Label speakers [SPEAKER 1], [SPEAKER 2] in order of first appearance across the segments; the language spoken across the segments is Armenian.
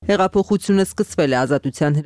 [SPEAKER 1] Հեղափոխությունը սկսվել է ազատության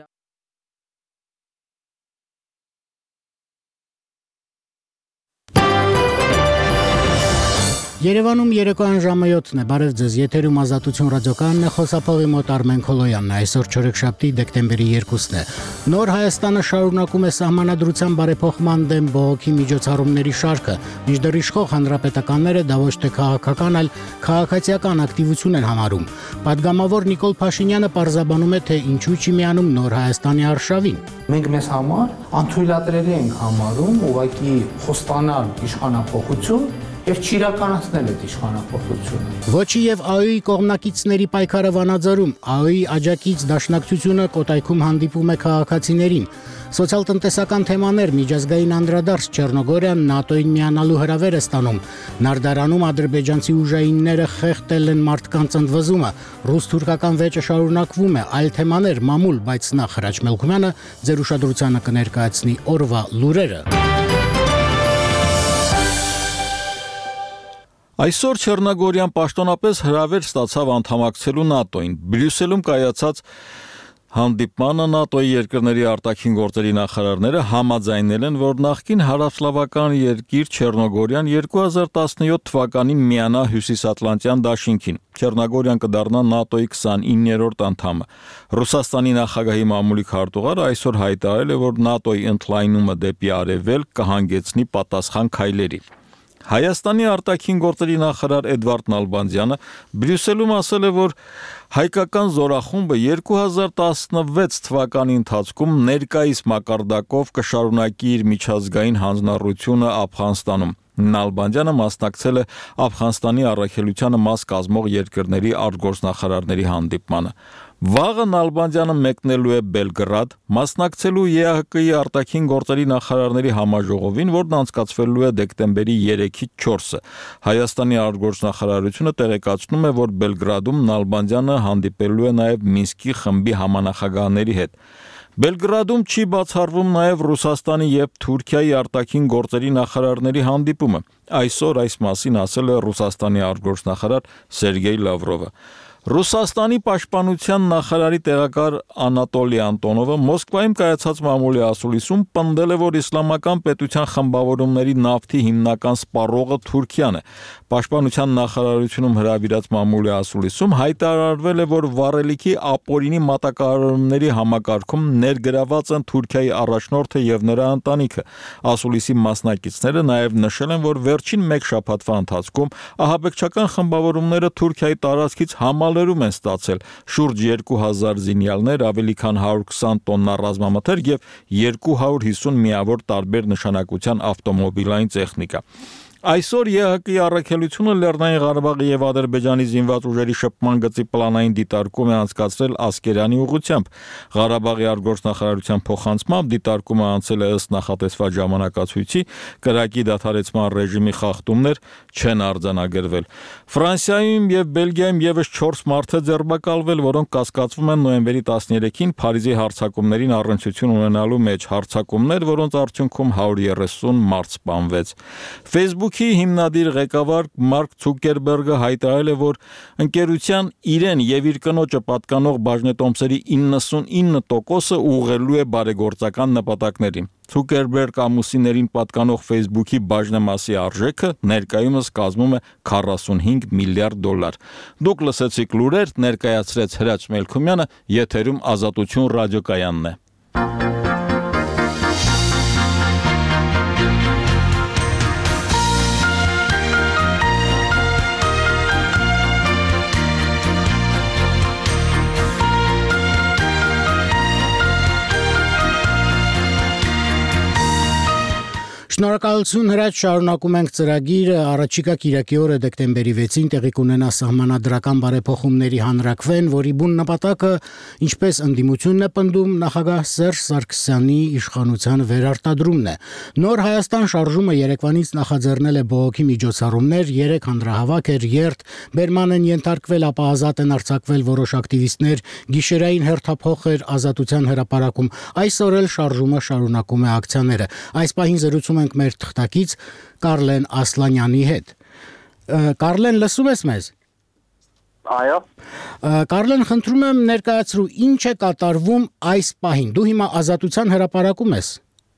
[SPEAKER 2] Երևանում երեկոյան ժամը 7-ն է, բարև ձեզ, եթերում ազատություն ռադիոկայանն է, խոսափողի մոտ Արմեն Քոլոյանն է, այսօր չորեքշաբթի դեկտեմբերի 2-ն է։ Նոր Հայաստանը շարունակում է սահմանադրության բարեփոխման դեմ բողոքի միջոցառումների շարքը, մինչդեռ իշխող հանրապետականները դա ոչ թե քաղաքական, այլ քաղաքացիական ակտիվություն են համարում։ Պատգամավոր Նիկոլ Փաշինյանը պարզաբանում է, թե ինչու չի միանում Նոր Հայաստանի արշավին։
[SPEAKER 3] Մենք մեզ համար անթույլատրելի ենք համարում ուղղակի խոստանալ իշխանափոխություն եւ չիրականացնել այդ իշխանափոխությունը։
[SPEAKER 2] Ոչի եւ ԱՕ-ի կողմնակիցների պայքարը Վանաձորում, ԱՕ-ի աջակից դաշնակցությունը Կոտայքում հանդիպում է քաղաքացիներին։ Սոցիալ-տնտեսական թեմաներ, միջազգային անդրադարձ, Չեռնոգորիան ՆԱՏՕ-ին միանալու հրավեր է ստանում։ Նարդարանում ադրբեջանցի ուժայինները խեղդել են մարդկանց ընդվզումը։ Ռուս-թուրքական վեճը շարունակվում է, այլ թեմաներ մամուլ, բայց նախ Հրաչ Մելքումյանը ձեր ուշադրությանը կներկայացնի օրվա լուրերը։
[SPEAKER 4] Այսօր Չեռնոգորիան պաշտոնապես հրավեր ստացավ անդամակցելու ՆԱՏՕ-ին։ Բրյուսելում կայացած հանդիպմանը ՆԱՏՕ-ի երկրների արտաքին գործերի նախարարները համաձայնել են, որ նախկին հարավսլավական երկիր Չեռնոգորիան 2017 թվականին միանա Հյուսիսատլանտյան դաշինքին։ Չեռնոգորիան կդառնա ՆԱՏՕ-ի 29-րդ անդամը։ Ռուսաստանի նախագահի մամուլի քարտուղարը այսօր հայտարարել է, որ ՆԱՏՕ-ի ընդլայնումը դեպի արևելք կհանգեցնի պատասխան քայլերի։ Հայաստանի արտաքին գործերի նախարար Էդվարդ Նալբանդյանը Բրյուսելում ասել է, որ հայկական զորախումբը 2016 թվականի ընթացքում ներկայիս մակարդակով կշարունակի իր միջազգային հանձնառությունը Աֆղանստանում։ Նալբանդյանը մասնակցել է Աֆղանստանի առաքելությանը մաս կազմող երկրների արտգործնախարարների հանդիպմանը։ Վաղը Նալբանդյանը մեկնելու է Բելգրադ, մասնակցելու ԵԱՀԿ-ի արտաքին գործերի նախարարների համաժողովին, որն անցկացվելու է դեկտեմբերի 3-ից 4-ը։ Հայաստանի արտգործնախարարությունը տեղեկացնում է, որ Բելգրադում Նալբանդյանը հանդիպելու է նաև Մինսկի խմբի համանախագահների հետ։ Բելգրադում չի բացառվում նաև Ռուսաստանի եւ Թուրքիայի արտաքին գործերի նախարարների հանդիպումը։ Այսօր այս մասին ասել է Ռուսաստանի արտգործնախարար Սերգեյ Լավրովը։ Ռուսաստանի պաշտպանության նախարարի տեղակալ Անատոլի Անտոնովը Մոսկվայում կայացած մամուլի ասուլիսում պնդել է, որ իսլամական պետության խմբավորումների նավթի հիմնական սպառողը Թուրքիան է։ Պաշտպանության նախարարությունում հրավիրած մամուլի ասուլիսում հայտարարվել է, որ վառելիքի ապօրինի մատակարարումների համակարգում ներգրաված են Թուրքիայի առաջնորդը եւ նրա ընտանիքը։ Ասուլիսի մասնակիցները նաև նշել են, որ վերջին մեկ շաբաթվա ընթացքում ահաբեկչական խմբավորումները Թուրքիայի տարածքից համալրում են ստացել շուրջ 2000 զինյալներ, ավելի քան 120 տոննա ռազմամթերք եւ 250 միավոր տարբեր նշանակության ավտոմոբիլային տեխնիկա։ Այսօր ԵԱՀԿ-ի առաքելությունը Լեռնային Ղարաբաղի եւ Ադրբեջանի զինված ուժերի շփման գծի պլանային դիտարկում է անցկացրել Ասկերանի ուղղությամբ։ Ղարաբաղի արտգործնախարարության փոխանցմամբ դիտարկումը անցել է ըստ նախատեսված ժամանակացույցի, կրակի դադարեցման ռեժիմի խախտումներ չեն արձանագրվել։ Ֆրանսիայում եւ Բելգիայում եւս 4 մարդ է ձերբակալվել, որոնք կասկածվում են նոյեմբերի 13-ին Փարիզի հարձակումներին առնչություն ունենալու մեջ, հարձակումներ, որոնց արդյունքում 130 մարդ սպանվեց։ Facebook-ի հիմնադիր ղեկավար Մարկ Ցուկերբերգը հայտարարել է, որ ընկերության իրեն եւ իր կնոջը պատկանող բաժնետոմսերի 99%-ը ուղղելու է բարեգործական նպատակներին։ Ցուկերբերգ ամուսիններին պատկանող Facebook-ի բաժնեմասի արժեքը ներկայումս կազմում է $45 միլիարդ։ Դուք լսեցիք լուրեր, ներկայացրեց Հրաչ Մելքումյանը, եթերում Ազատություն ռադիոկայանն է։
[SPEAKER 2] Շնորհակալություն Հրաչ, շարունակում ենք ծրագիրը, առաջիկա կիրակի օրը դեկտեմբերի 6-ին տեղի կունենա սահմանադրական բարեփոխումների հանրաքվեն, որի բուն նպատակը ինչպես ընդդիմությունն է պնդում նախագահ Սերժ Սարգսյանի իշխանության վերարտադրումն է։ Նոր Հայաստան շարժումը երեկվանից նախաձեռնել է բողոքի միջոցառումներ, 3 հանրահավաք էր, երթ, բերման են ենթարկվել, ապա ազատ են արձակվել որոշ ակտիվիստներ, գիշերային հերթափոխ էր Ազատության հրապարակում։ Այսօր էլ շարժումը շարունակում է ակցիաները։ Այս պահին զրուցում ենք մեր թղթակից Կարլեն Ասլանյանի հետ։ Կարլեն, լսում ես մեզ։
[SPEAKER 5] Այո։
[SPEAKER 2] Կարլեն, խնդրում եմ ներկայացրու ինչ է կատարվում այս պահին։ Դու հիմա Ազատության հրապարակում ես։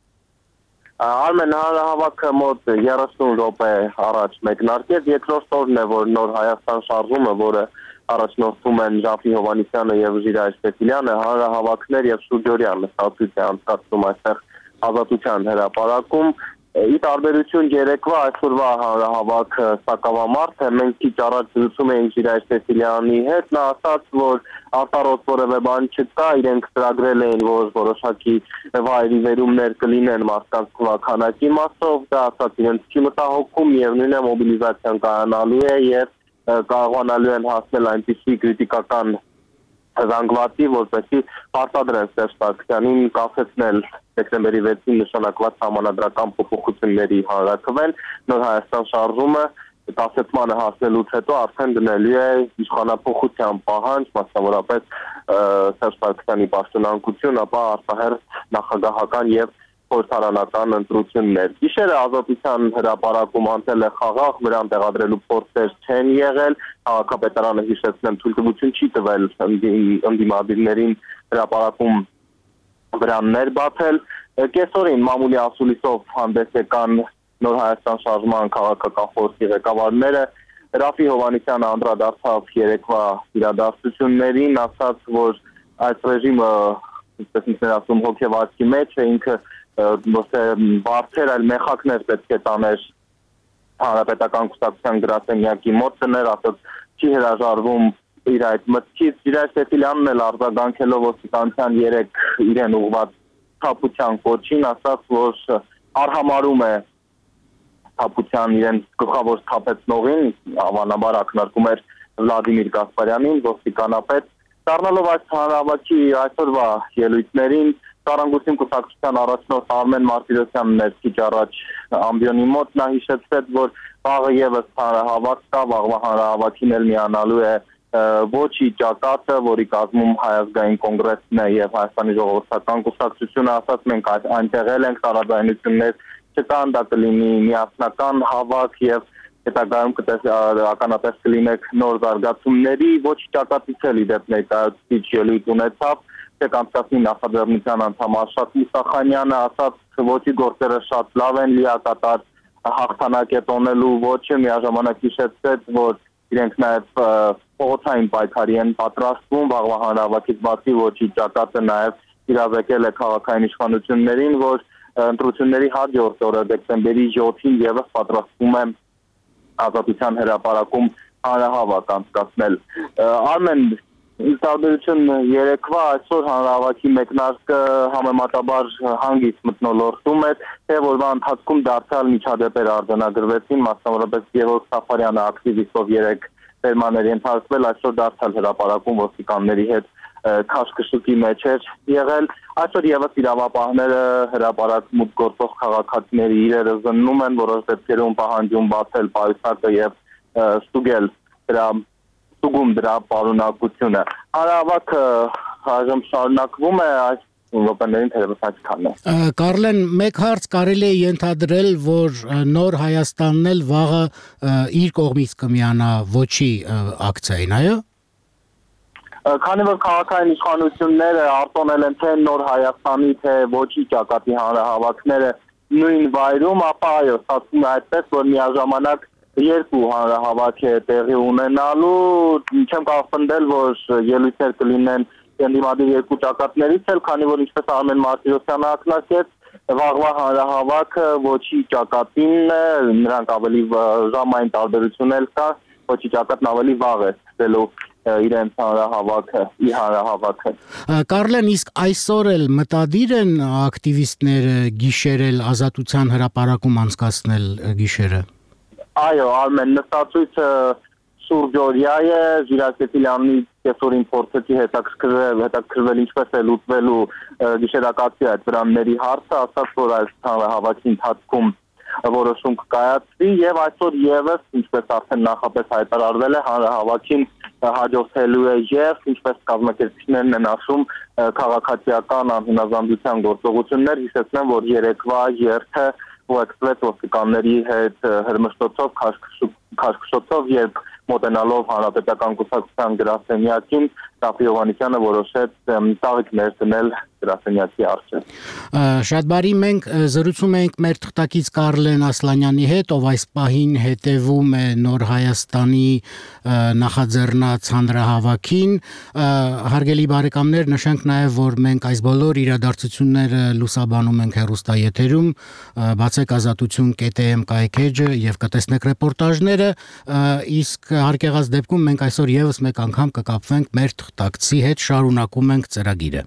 [SPEAKER 5] Արմեն հանրահավաքը մոտ 30 րոպե առաջ մեկնարկեց, երկրորդ օրն է, որ նոր Հայաստան շարժումը, որը առաջնորդում են Ժաֆի Հովհաննիսյանը եւ Ժիրայր Սեֆիլյանը, հանրահավաքներ եւ շուրջօրյա մրցակցություն է անցկացնում այստեղ Ազատության հրապարակում։ Ի տարբերություն երեկվա այսօրվա հանրահավաքը սակավամարդ է, մենք քիչ առաջ զրուցում էինք Ժիրայր Սեֆիլյանի հետ, նա ասաց, որ արտարոտ որևէ բան չկա, իրենք ծրագրել էին, որ որոշակի վայրի վերումներ կլինեն մարդկանց քանակի մասով, դա ասաց իրենց չի մտահոգում, միևնույն է մոբիլիզացիան կայանալու է եւ կարողանալու են հասնել այնպիսի քրիտիկական զանգվածի, որպեսզի արտադրեն Սերժ Սարգսյանին կասեցնել դեկտեմբերի 6-ին նշանակված համանadrական փոփոխությունների հանրաքվեն, նոր Հայաստան շարժումը կասեցմանը հասնելուց հետո արդեն դնելու է իշխանափոխության պահանջ, մասնավորապես Սերժ Սարգսյանի պաշտոնանկություն, ապա արտահերթ նախագահական եւ խորհրդարանական ընտրություններ։ Գիշերը Ազատության հրապարակում անցել է խաղաղ, վրան տեղադրելու փորձեր չեն եղել, քաղաքապետարանը հիշեցնեմ թույլտվություն չի տվել ընդդիմադիրներին հրապարակում վրաններ բացել։ Կեսօրին մամուլի ասուլիսով հանդես եկան Նոր Հայաստան շարժման քաղաքական խորհրդի ղեկավարները, Ռաֆի Հովհաննիսյանը անդրադարձավ երեկվա իրադարձություններին, ասաց, որ այս ռեժիմը, ինչպես ինքն ասում, հոգեվարքի մեջ է, ինքը բարձր այլ մեխակներ պետք է տաներ հանրապետական կուսակցության գրասենյակի մոտ դներ, ասած չի հրաժարվում իր այդ մտքից, Ժիրայր Սեֆիլյանն էլ արձագանքելով ոստիկանության 3 իրեն ուղղված թափության կոչին, ասաց, որ արհամարում է թափության իրեն գլխավոր թափեցնողին, հավանաբար ակնարկում էր Վլադիմիր Գասպարյանին, ոստիկանապետ, դառնալով այս հանրահավաքի այսօրվա ելույթներին Սարանգույցին կուսակցության առաջնորդ Արմեն Մարտիրոսյանն էր քիչ առաջ ամբիոնի մոտ, նա հիշեցրեց, որ վաղը եւս հանրահավաք կա, վաղվա հանրահավաքին էլ միանալու է ոչի ճակատը, որի կազմում Հայազգային կոնգրեսն է եւ Հայաստանի ժողովրդական կուսակցությունը, ասած մենք այնտեղ ենք, տարաձայնություններ չկան, դա կլինի միասնական հավաք եւ հետագայում ականատես կլինեք նոր զարգացումների, ոչի ճակատից էլ իդեպ ներկայացուցիչ ելույթ ունեցավ, կանցկացնի նախաձեռնության անդամ Արշակ Մուսախանյանը, ասաց ոչի գործերը շատ լավ են, լիակատար հաղթանակ է տոնելու ոչը, միաժամանակ հիշեցրեց, որ իրենք նաև փողոցային պայքարի են պատրաստվում, վաղվա հանրահավաքից բացի ոչի ճակատը նաև իրավեկել է քաղաքային իշխանություններին, որ ընտրությունների հաջորդ օրը դեկտեմբերի 7-ին եւս պատրաստվում է Ազատության հրապարակում հանրահավաք անցկացնել։ Արմեն, տարբերություն երեկվա այսօր հանրահավաքի մեկնարկը համեմատաբար հանգիստ մթնոլորտում է, թե որվա ընթացքում դարձյալ միջադեպեր արձանագրվեցին, մասնավորապես Գևորգ Սաֆարյանը ակտիվիստով 3 ֆերմաներ ենթարկվել, այսօր դարձյալ հրապարակում ոստիկանների հետ քաշքշուկի մեջ էր եղել, այսօր եւս իրավապահները հրապարակ մուտք գործող քաղաքացիների իրերը զննում են, որոշ դեպքերում պահանջում բացել պայուսակը եւ ստուգել դրա պարունակությունը։ Հանրահավաքը այժմ շարունակվում է, այս րոպեներին թերևս այսքանն է։
[SPEAKER 2] Կարլեն, մեկ հարց կարելի է ենթադրել, որ Նոր Հայաստանն էլ վաղը իր կողմից կմիանա ոչի ակցիային, այո։
[SPEAKER 5] Քանի որ քաղաքային իշխանությունները արտոնել են թե Նոր Հայաստանի, թե ոչի ճակատի հանրահավաքները նույն վայրում, ապա այո, ստացվում է այդպես, որ միաժամանակ երկու հանրահավաք է տեղի ունենալու, չեմ կարող պնդել, որ ելույթներ կլինեն ընդդիմադիր երկու ճակատներից էլ, քանի որ ինչպես Արմեն Մարտիրոսյանը ակնարկեց, վաղվա հանրահավաքը ոչի ճակատին է, նրանք ավելի ժամային տարբերություն էլ կա, ոչի ճակատն ավելի վաղ է սկսելու իրենց հանրահավաքը։
[SPEAKER 2] Կարլեն, իսկ այսօր էլ մտադիր են ակտիվիստները գիշերել Ազատության հրապարակում անցկացնել գիշերը։
[SPEAKER 5] Այո, Արմեն, նստածույցը շուրջօրյա է, Ժիրայր Սեֆիլյանի կեսօրին փորձեցի հետաքրքրվել ինչպես է լուծվելու գիշերակացի այդ վրանների հարցը, ասաց, որ այս հանրահավաքի ընթացքում որոշում կկայացվի եւ այսօր եւս, ինչպես արդեն նախապես հայտարարվել է, հանրահավաքին հաջորդելու է եւ ինչպես կազմակերպիչներն են ասում, քաղաքացիական անհնազանդության գործողություններ, հիշեցնեմ, որ երեկվա երթը ուղեկցվեց ոստիկանների հետ հրմշտոցով, քաշքշոցով, երբ մոտենալով հանրապետական կուսակցության գրասենյակին Ռաֆի Հովհաննիսյանը որոշեց ծաղիկ ներդնել գրասենյակի առջև։
[SPEAKER 2] Շատ բարի, մենք զրուցում ենք մեր թղթակից Կարլեն Ասլանյանի հետ, ով այս պահին հետևում է Նոր Հայաստանի նախաձեռնած հանրահավաքին։ Հարգելի բարեկամներ, նշենք նաև, որ մենք այս բոլոր իրադարձությունները լուսաբանում ենք հեռուստաեթերում, բացեք azatutun.am կայքեջը եւ կտեսնեք ռեպորտաժները, իսկ հարկեղած դեպքում մենք այսօր եւս մեկ անգամ կկապվենք մեր թղթակցի հետ, շարունակում ենք ծրագիրը։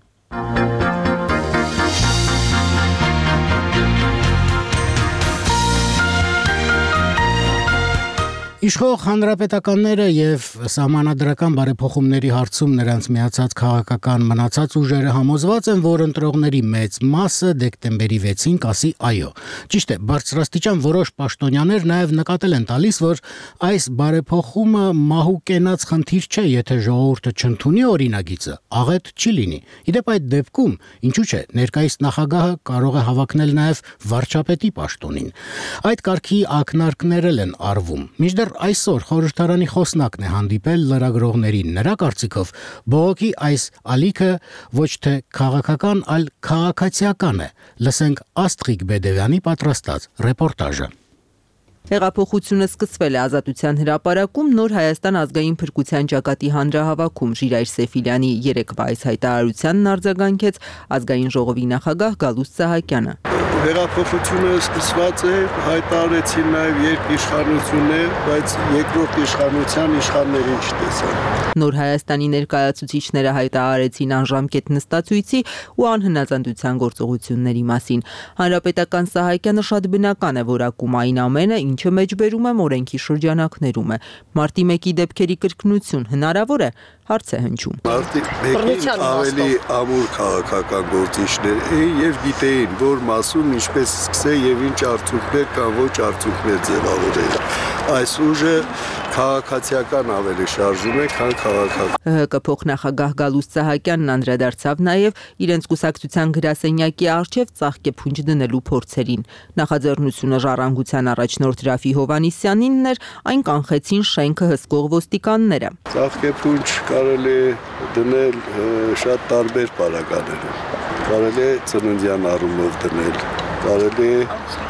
[SPEAKER 2] Իշխող հանրապետականները եւ սահմանադրական բարեփոխումների հարցում նրանց միացած քաղաքական մնացած ուժերը համոզված են, որ ընտրողների մեծ մասը դեկտեմբերի 6-ին կասի այո։ Ճիշտ է, բարձրաստիճան որոշ պաշտոնյաներ նաեւ նկատել են տալիս, որ այս բարեփոխումը մահու կենաց խնդիր չէ, եթե ժողովուրդը չընդունի օրինագիծը, աղետ չի լինի։ Իդեպ այդ դեպքում, ինչու՞ չէ, ներկայիս նախագահը կարող է հավակնել նաեւ վարչապետի պաշտոնին։ Այդ կարգի ակնարկներ են արվում։ Մինչդեռ այսօր խորհրդարանի խոսնակն է հանդիպել լրագրողներին, նրա կարծիքով բողոքի այս ալիքը ոչ թե քաղաքական, այլ քաղաքացիական է։ Լսենք Աստղիկ Բեդևյանի պատրաստած ռեպորտաժը։
[SPEAKER 1] Հեղափոխությունը սկսվել է Ազատության հրապարակում Նոր Հայաստան ազգային փրկության ճակատի հանրահավաքում Ժիրայր Սեֆիլյանի երեկվա այս հայտարարությանն արձագանքեց ազգային ժողովի նախագահ Գալուստ Սահակյանը։
[SPEAKER 6] Հեղափոխությունը սկսված է, հայտարարեցին նաև երկիշխանություններ, բայց երկրորդ իշխանության իշխաններին չտեսան։
[SPEAKER 1] Նոր Հայաստանի ներկայացուցիչները հայտարարեցին անժամկետ նստածույցի ու անհնազանդության գործողությունների մասին։ Հանրապետական Սահակյանը շատ բնական է որակում այն ամենը, ինչը մեջբերում է օրենքի շրջանակներում է։ Մարտի 1-ի դեպքերի կրկնություն հնարավոր է, հարց է հնչում։
[SPEAKER 6] Մարտի 1-ին ավելի ամուր քաղաքական գործիչներ էին եւ գիտեին, որ մասում ինչպես սկսել եւ ինչ արդյունքներ կամ ոչ արդյունքներ ձևավորել։ Այս ուժը քաղաքացիական ավելի շարժում է, քան քաղաքական։
[SPEAKER 1] ՀՀԿ փոխնախագահ Գալուստ Սահակյանն անդրադարձավ նաև իրենց կուսակցության գրասենյակի առջև ծաղկեփունջ դնելու փորձերին։ Նախաձեռնությունը ժառանգության առաջնորդ Ռաֆի Հովհաննիսյանինն էր, այն կանխեցին շենքը հսկող ոստիկանները։
[SPEAKER 6] Ծաղկեփունջ կարելի է դնել շատ տարբեր պարագաներում։ Կարելի է ծննդյան առումով դնել, կարելի է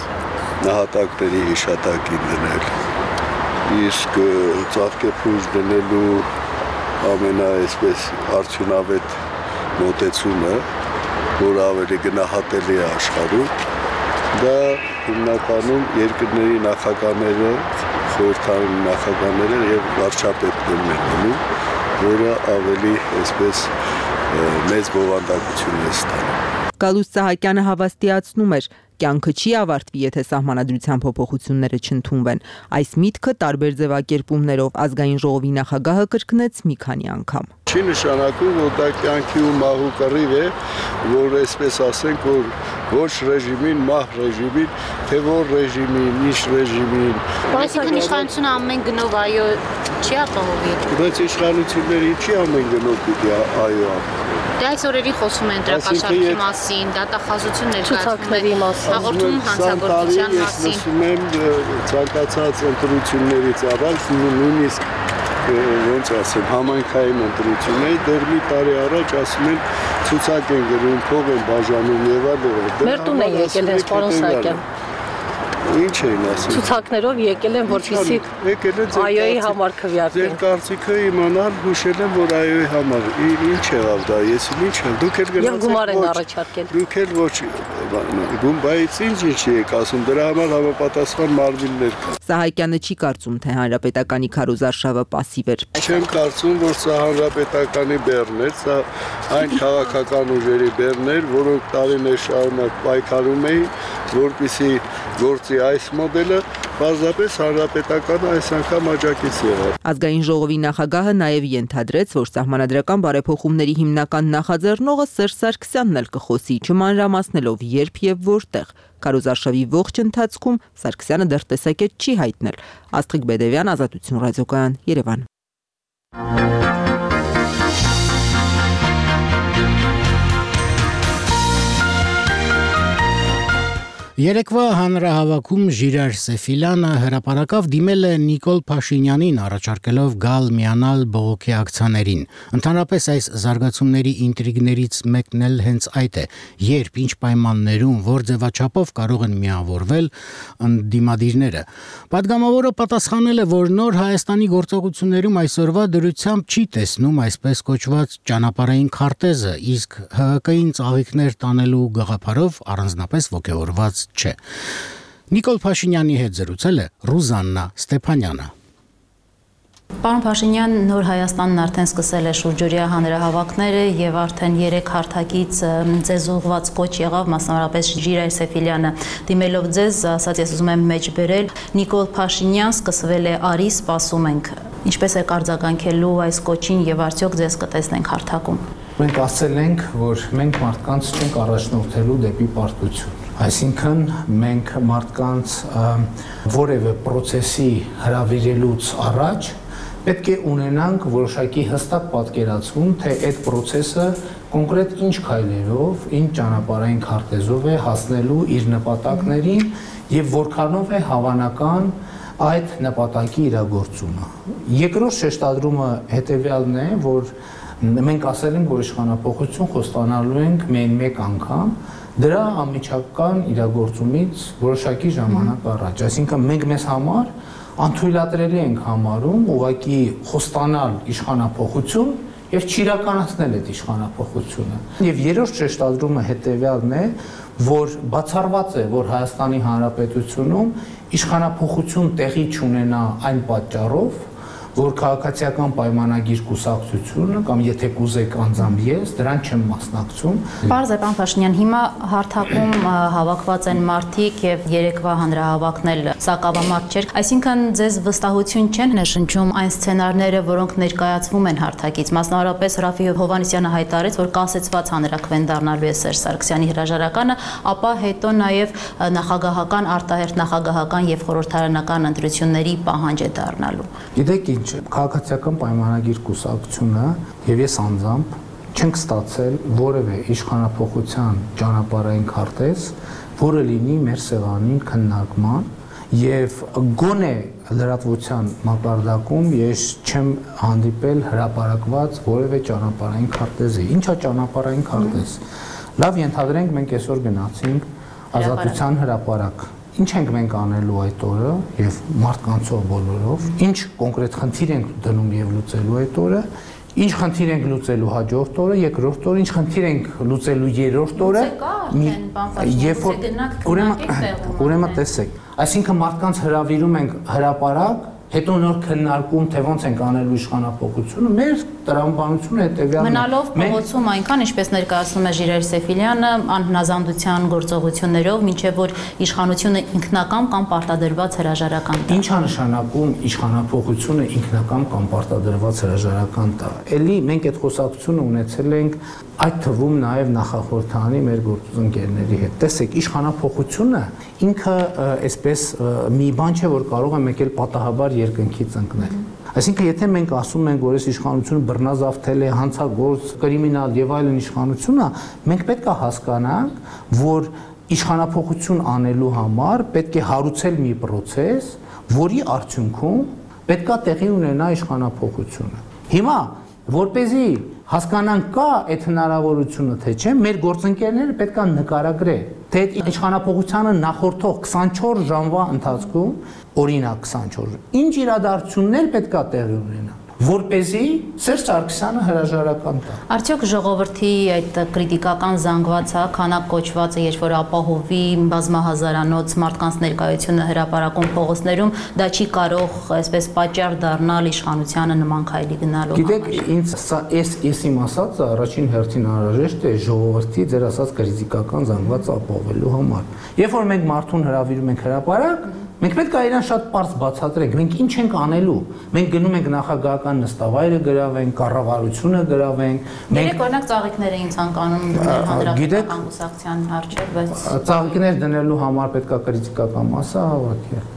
[SPEAKER 6] նահատակների հիշատակին դնել։ Իսկ ծաղկեփունջ դնելու ամենաայսպես արդյունավետ մոտեցումը, որ ավելի գնահատելի է աշխարհում, դա հիմնականում երկրների նախագահները, խորհրդարանի նախագահները եւ վարչապետներն են դնում, որը ավելի այսպես մեծ բովանդակություն է ստանում։
[SPEAKER 1] Գալուստ Սահակյանը հավաստիացնում էր, կյանքը չի ավարտվի, եթե սահմանադրության փոփոխությունները չընդունվեն։ Այս միտքը տարբեր ձևակերպումներով ազգային ժողովի նախագահը կրկնեց մի քանի անգամ։
[SPEAKER 6] Չի նշանակում, որ դա կյանքի ու մահու կռիվ է, որ այսպես ասենք, որ ոչ ռեժիմին, մահ ռեժիմին, թե որ ռեժիմին, ինչ ռեժիմին։
[SPEAKER 7] Այսինքն իշխանությունը ամեն գնով այո չի ապահովի։
[SPEAKER 6] Բայց իշխանությունները ինչի ամեն գնով պիտի այո ապահովի։
[SPEAKER 7] Դե այս օրերի խոսում են ընտրակաշառքի մասին, դատախազություն ներկայացնում են, հաղորդում հանցագործության մասին։
[SPEAKER 6] Ես լսում եմ ցանկացած ընտրություններից առաջ նույնիսկ ոնց ասեմ, համայնքային ընտրությունների դեռ մի տարի առաջ ասում են ցուցակ են գրում, փող են բաժանում եւ այլն։
[SPEAKER 8] Մեր տուն են եկել հենց պարոն Սահակյան։
[SPEAKER 6] Ինչ էին ասում։
[SPEAKER 8] Ցուցակներով եկել են, որպեսզի այոյի համար քվեարկեն։
[SPEAKER 6] Ձեր կարծիքը իմանալ, հուշել եմ, որ այոյի համար ինչ եղավ դա, ես ինչ եմ, դուք էլ գնացեք։
[SPEAKER 8] Եվ գումար են առաջարկել։
[SPEAKER 6] Դուք էլ ոչ բայց ինչ եք ասում, դրա համար համապատասխան մարմիններ կան։
[SPEAKER 1] Սահակյանը չի կարծում, թե հանրապետականի քարոզարշավը պասիվ էր։
[SPEAKER 6] Չեմ կարծում, որ սա հանրապետականի բեռն էր, սա այն քաղաքական ուժերի բեռն էր, որոնք տարիներ շարունակ պայքարում էին, որպեսզի գործի այս մոդելը, պարզապես հանրապետականը այս անգամ աջակից եղավ։
[SPEAKER 1] Ազգային ժողովի նախագահը նաև ենթադրեց, որ սահմանադրական բարեփոխումների հիմնական նախաձեռնողը Սերժ Սարգսյանն էլ կխոսի, չմանրամասնելով երբ եւ որտեղ։ Քարոզարշավի ողջ ընթացքում Սարգսյանը դեռ տեսակետ չի հայտնել։ Աստղիկ Բեդևյան, Ազատություն ռադիոկայան, Երևան։
[SPEAKER 2] Երեկվա հանրահավաքում Ժիրայր Սեֆիլյանը հրապարակավ դիմել է Նիկոլ Փաշինյանին առաջարկելով գալ միանալ բողոքի ակցիաներին։ Ընդհանրապես այս զարգացումների ինտրիգներից մեկն էլ հենց այդ է, երբ ինչ պայմաններում, որ ձևաչափով կարող են միավորվել ընդդիմադիրները։ Պատգամավորը պատասխանել է, որ նոր Հայաստանի գործողություններում այսօրվա դրությամբ չի տեսնում այսպես կոչված ճանապարհային քարտեզը, իսկ ՀՀԿ-ին ծաղիկներ տանելու գաղափարով առանձնապես ոգևորված չէ։ Նիկոլ Փաշինյանի հետ զրուցել է Ռուզաննա Ստեփանյանը։
[SPEAKER 9] Պարոն Փաշինյան, նոր Հայաստանն արդեն սկսել է շուրջօրյա հանրահավաքները եւ արդեն 3 հարթակից ձեզ ուղղված կոչ եղավ, մասնավորապես Ժիրայր Սեֆիլյանը դիմելով ձեզ, ասած ես ուզում եմ մեջ բերել, Նիկոլ Փաշինյան սկսվել է արի, սպասում ենք։ Ինչպես է արձագանքելու այս կոչին եւ արդյոք ձեզ կտեսնենք հարթակում։
[SPEAKER 3] Մենք ասել ենք, որ մենք մարդկանց չենք առաջնորդելու դեպի պարտություն։ Այսինքն մենք մարդկանց որևէ process-ի հրավիրելուց առաջ պետք է ունենանք որոշակի հստակ պատկերացում, թե այդ process-ը կոնկրետ ինչ քայլերով, ինչ ճանապարհային քարտեզով է հասնելու իր նպատակներին եւ որքանով է հավանական այդ նպատակի իրագործումը։ Երկրորդ շեշտադրումը հետեւյալն է, որ մենք ասել ենք, որ իշխանապողություն խոստանալու ենք միայն մեկ անգամ, դրա անմիջական իրագործումից որոշակի ժամանակ առաջ։ Այսինքն մենք մեզ համար անթույլատրելի ենք համարում ուղղակի խոստանալ իշխանապողություն եւ չիրականացնել այդ իշխանապողությունը։ Եվ երրորդ շեշտադրումը հետեւյալն է, որ բացառված է, որ Հայաստանի Հանրապետությունում իշխանապողություն տեղի չունենա այն պատճառով, որ քաղաքացիական պայմանագիր կուսակցությունը կամ եթե կուզեք անձամբ ես դրան չեմ մասնակցում։
[SPEAKER 9] Պարզ է, պարոն Փաշինյան, հիմա հարթակում հավաքված են մարդիկ եւ երեկվա հանրահավաքն էլ սակավամարտ չէր, այսինքն ձեզ վստահություն չեն նշնչում այն սցենարները, որոնք ներկայացվում են հարթակից, մասնավորապես Ռաֆի Հովհաննիսյանը հայտարարեց, որ կասեցված հանրաքվեն դառնալու է Սերժ Սարգսյանի հրաժարականը, ապա հետո նաեւ նախագահական, արտահերթ նախագահական եւ խորհրդարանական ընտրությունների պահանջ է դառնալու։
[SPEAKER 3] Գիտեք ինչ, քաղաքացիական պայմանագիր կուսակցությունը եւ ես անձամբ չենք ստացել որևէ իշխանապողության ճանապարհային քարտեզ, որը լինի մեր սեղանին քննարկման եւ գոնե լրատվության մակարդակում ես չեմ հանդիպել հրապարակված որևէ ճանապարհային քարտեզի։ Ինչա ճանապարհային քարտեզ։ Լավ, ենթադրենք մենք այսօր գնացինք Ազատության հրապարակ։ Ինչ ենք մենք անելու այդ օրը եւ մարդկանցով բոլորով, ինչ կոնկրետ խնդիր ենք դնում եւ լուծելու այդ օրը, ինչ խնդիր ենք լուծելու հաջորդ օրը, երկրորդ օրը, ինչ խնդիր ենք լուծելու երրորդ օրը, երբ որ ուրեմն տեսեք, այսինքն մարդկանց հրավիրում ենք հրապարակ, հետո նոր քննարկում, թե ոնց ենք անելու իշխանապողությունը, մեր տրամաբանությունը հետեւյալն է։ Մնալով
[SPEAKER 9] փողոցում այնքան, ինչպես ներկայացնում է Ժիրայր Սեֆիլյանը, անհնազանդության գործողություններով, մինչև որ իշխանությունը ինքնական կամ պարտադրված հրաժարական տա։
[SPEAKER 3] Ինչ է նշանակում իշխանապողությունը ինքնական կամ պարտադրված հրաժարական տա։ Էլի մենք այդ խոսակցությունը ունեցել ենք այդ թվում նաև նախախորհրդանի մեր գործընկերների հետ։ Տեսեք, իշխանապողությունը ինքը այսպես մի բան չէ, որ կարող է մեկ էլ պատահաբար երկնքից ընկնել։ Այսինքն, եթե մենք ասում ենք, որ այս իշխանությունը բռնազավթել է, հանցագործ, կրիմինալ եւ այլն իշխանությունը, մենք պետք է հասկանանք, որ իշխանապողություն անելու համար պետք է հարուցել մի process, որի արդյունքում պետք է տեղի ունենա իշխանապողությունը։ Հիմա, որպեսզի հասկանանք կա այդ հնարավորությունը թե չէ, մեր գործընկերները պետք է նկարագրեն, թե այդ իշխանապողությանը նախորդող 24 ժամվա ընթացքում, օրինակ 24, ինչ իրադարձություններ պետք է տեղի ունենան, որպեսզի Սերժ Սարգսյանը հրաժարական տա։
[SPEAKER 9] Արդյոք ժողովրդի այդ կրիտիկական զանգվածը, քանակ կոչվածը, երբ որ ապահովի բազմահազարանոց մարդկանց ներկայությունը հրապարակում փողոցներում, դա չի կարող այսպես պատճառ դառնալ իշխանությանը նման քայլի գնալու համար։
[SPEAKER 3] Գիտեք, ինձ սա ես իմ ասածը առաջին հերթին անհրաժեշտ է ժողովրդի ձեր ասած կրիտիկական զանգվածը ապահովելու համար։ Երբ որ մենք մարդուն հրավիրում ենք հրապարակ, մենք պետք է իրան շատ պարզ բացատրենք, մենք ինչ ենք անելու։ Մենք գնում ենք նախագահական նստավայրը գրավենք, կառավարությունը գրավենք։
[SPEAKER 9] Մենք օրինակ ծաղիկներ էին ցանկանում դնել հանրապետական կուսակցության առջև, բայց
[SPEAKER 3] ծաղիկներ դնելու համար պետք է կրիտիկական մասը հավաքել։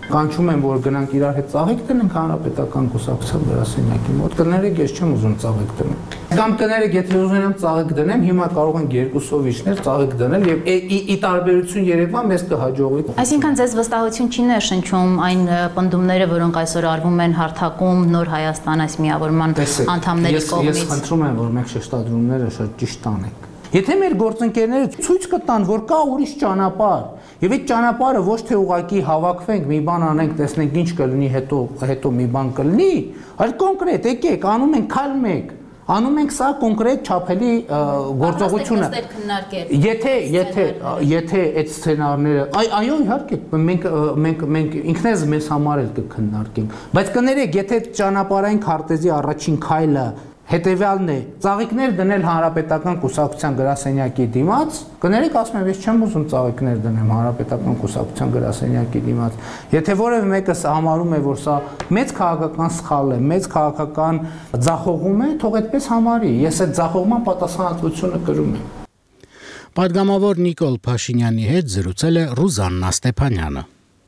[SPEAKER 3] Կանչում են, որ գնանք իրար հետ ծաղիկ դնենք հանրապետական կուսակցության գրասենյակի մոտ։ Կներեք, ես չեմ ուզում ծաղիկ դնել։ Կամ կներեք, եթե ուզում եմ ծաղիկ դնեմ, հիմա կարող ենք երկուսով իջնել ծաղիկ դնել եւ ի տարբերություն Երևան մեզ կհաջողվի։
[SPEAKER 9] Այսինքն ձեզ վստահություն չի ներշնչում այն պնդումները, որոնք այսօր արվում են հարթակում Նոր Հայաստան այս միավորման անդամների կողմից։
[SPEAKER 3] Ես խնդրում եմ, որ մենք շեշտադրումները շատ ճիշտ տանենք։ Եթե մեր գործընկերները ցույց կտան, որ կա ուրիշ ճանապարհ, եւ այդ ճանապարհը ոչ թե ուղակի հավաքվենք, մի բան անենք, տեսնենք ինչ կլինի, հետո մի բան կլինի, այլ կոնկրետ եկեք, անում ենք քայլ 1, անում ենք սա կոնկրետ չափելի գործողությունը։ Եթե այդ սցենարները, այո, իհարկե, մենք ինքնես մեզ համար էլ կքննարկենք, բայց կներեք, եթե ճանապարհային քարտեզի առաջին քայլը հետևյալն է, ծաղիկներ դնել հանրապետական կուսակցության գրասենյակի դիմաց, կներեք, ասում եմ, ես չեմ ուզում ծաղիկներ դնեմ հանրապետական կուսակցության գրասենյակի դիմաց։ Եթե որևէ մեկը համարում է, որ սա մեծ քաղաքական սխալ է, մեծ քաղաքական ձախողում է, թող այդպես համարի։ Ես այդ ձախողման պատասխանատվությունը կրում եմ։
[SPEAKER 2] Պատգամավոր Նիկոլ Փաշինյանի հետ զրուցել է Ռուզաննա Ստեփանյանը։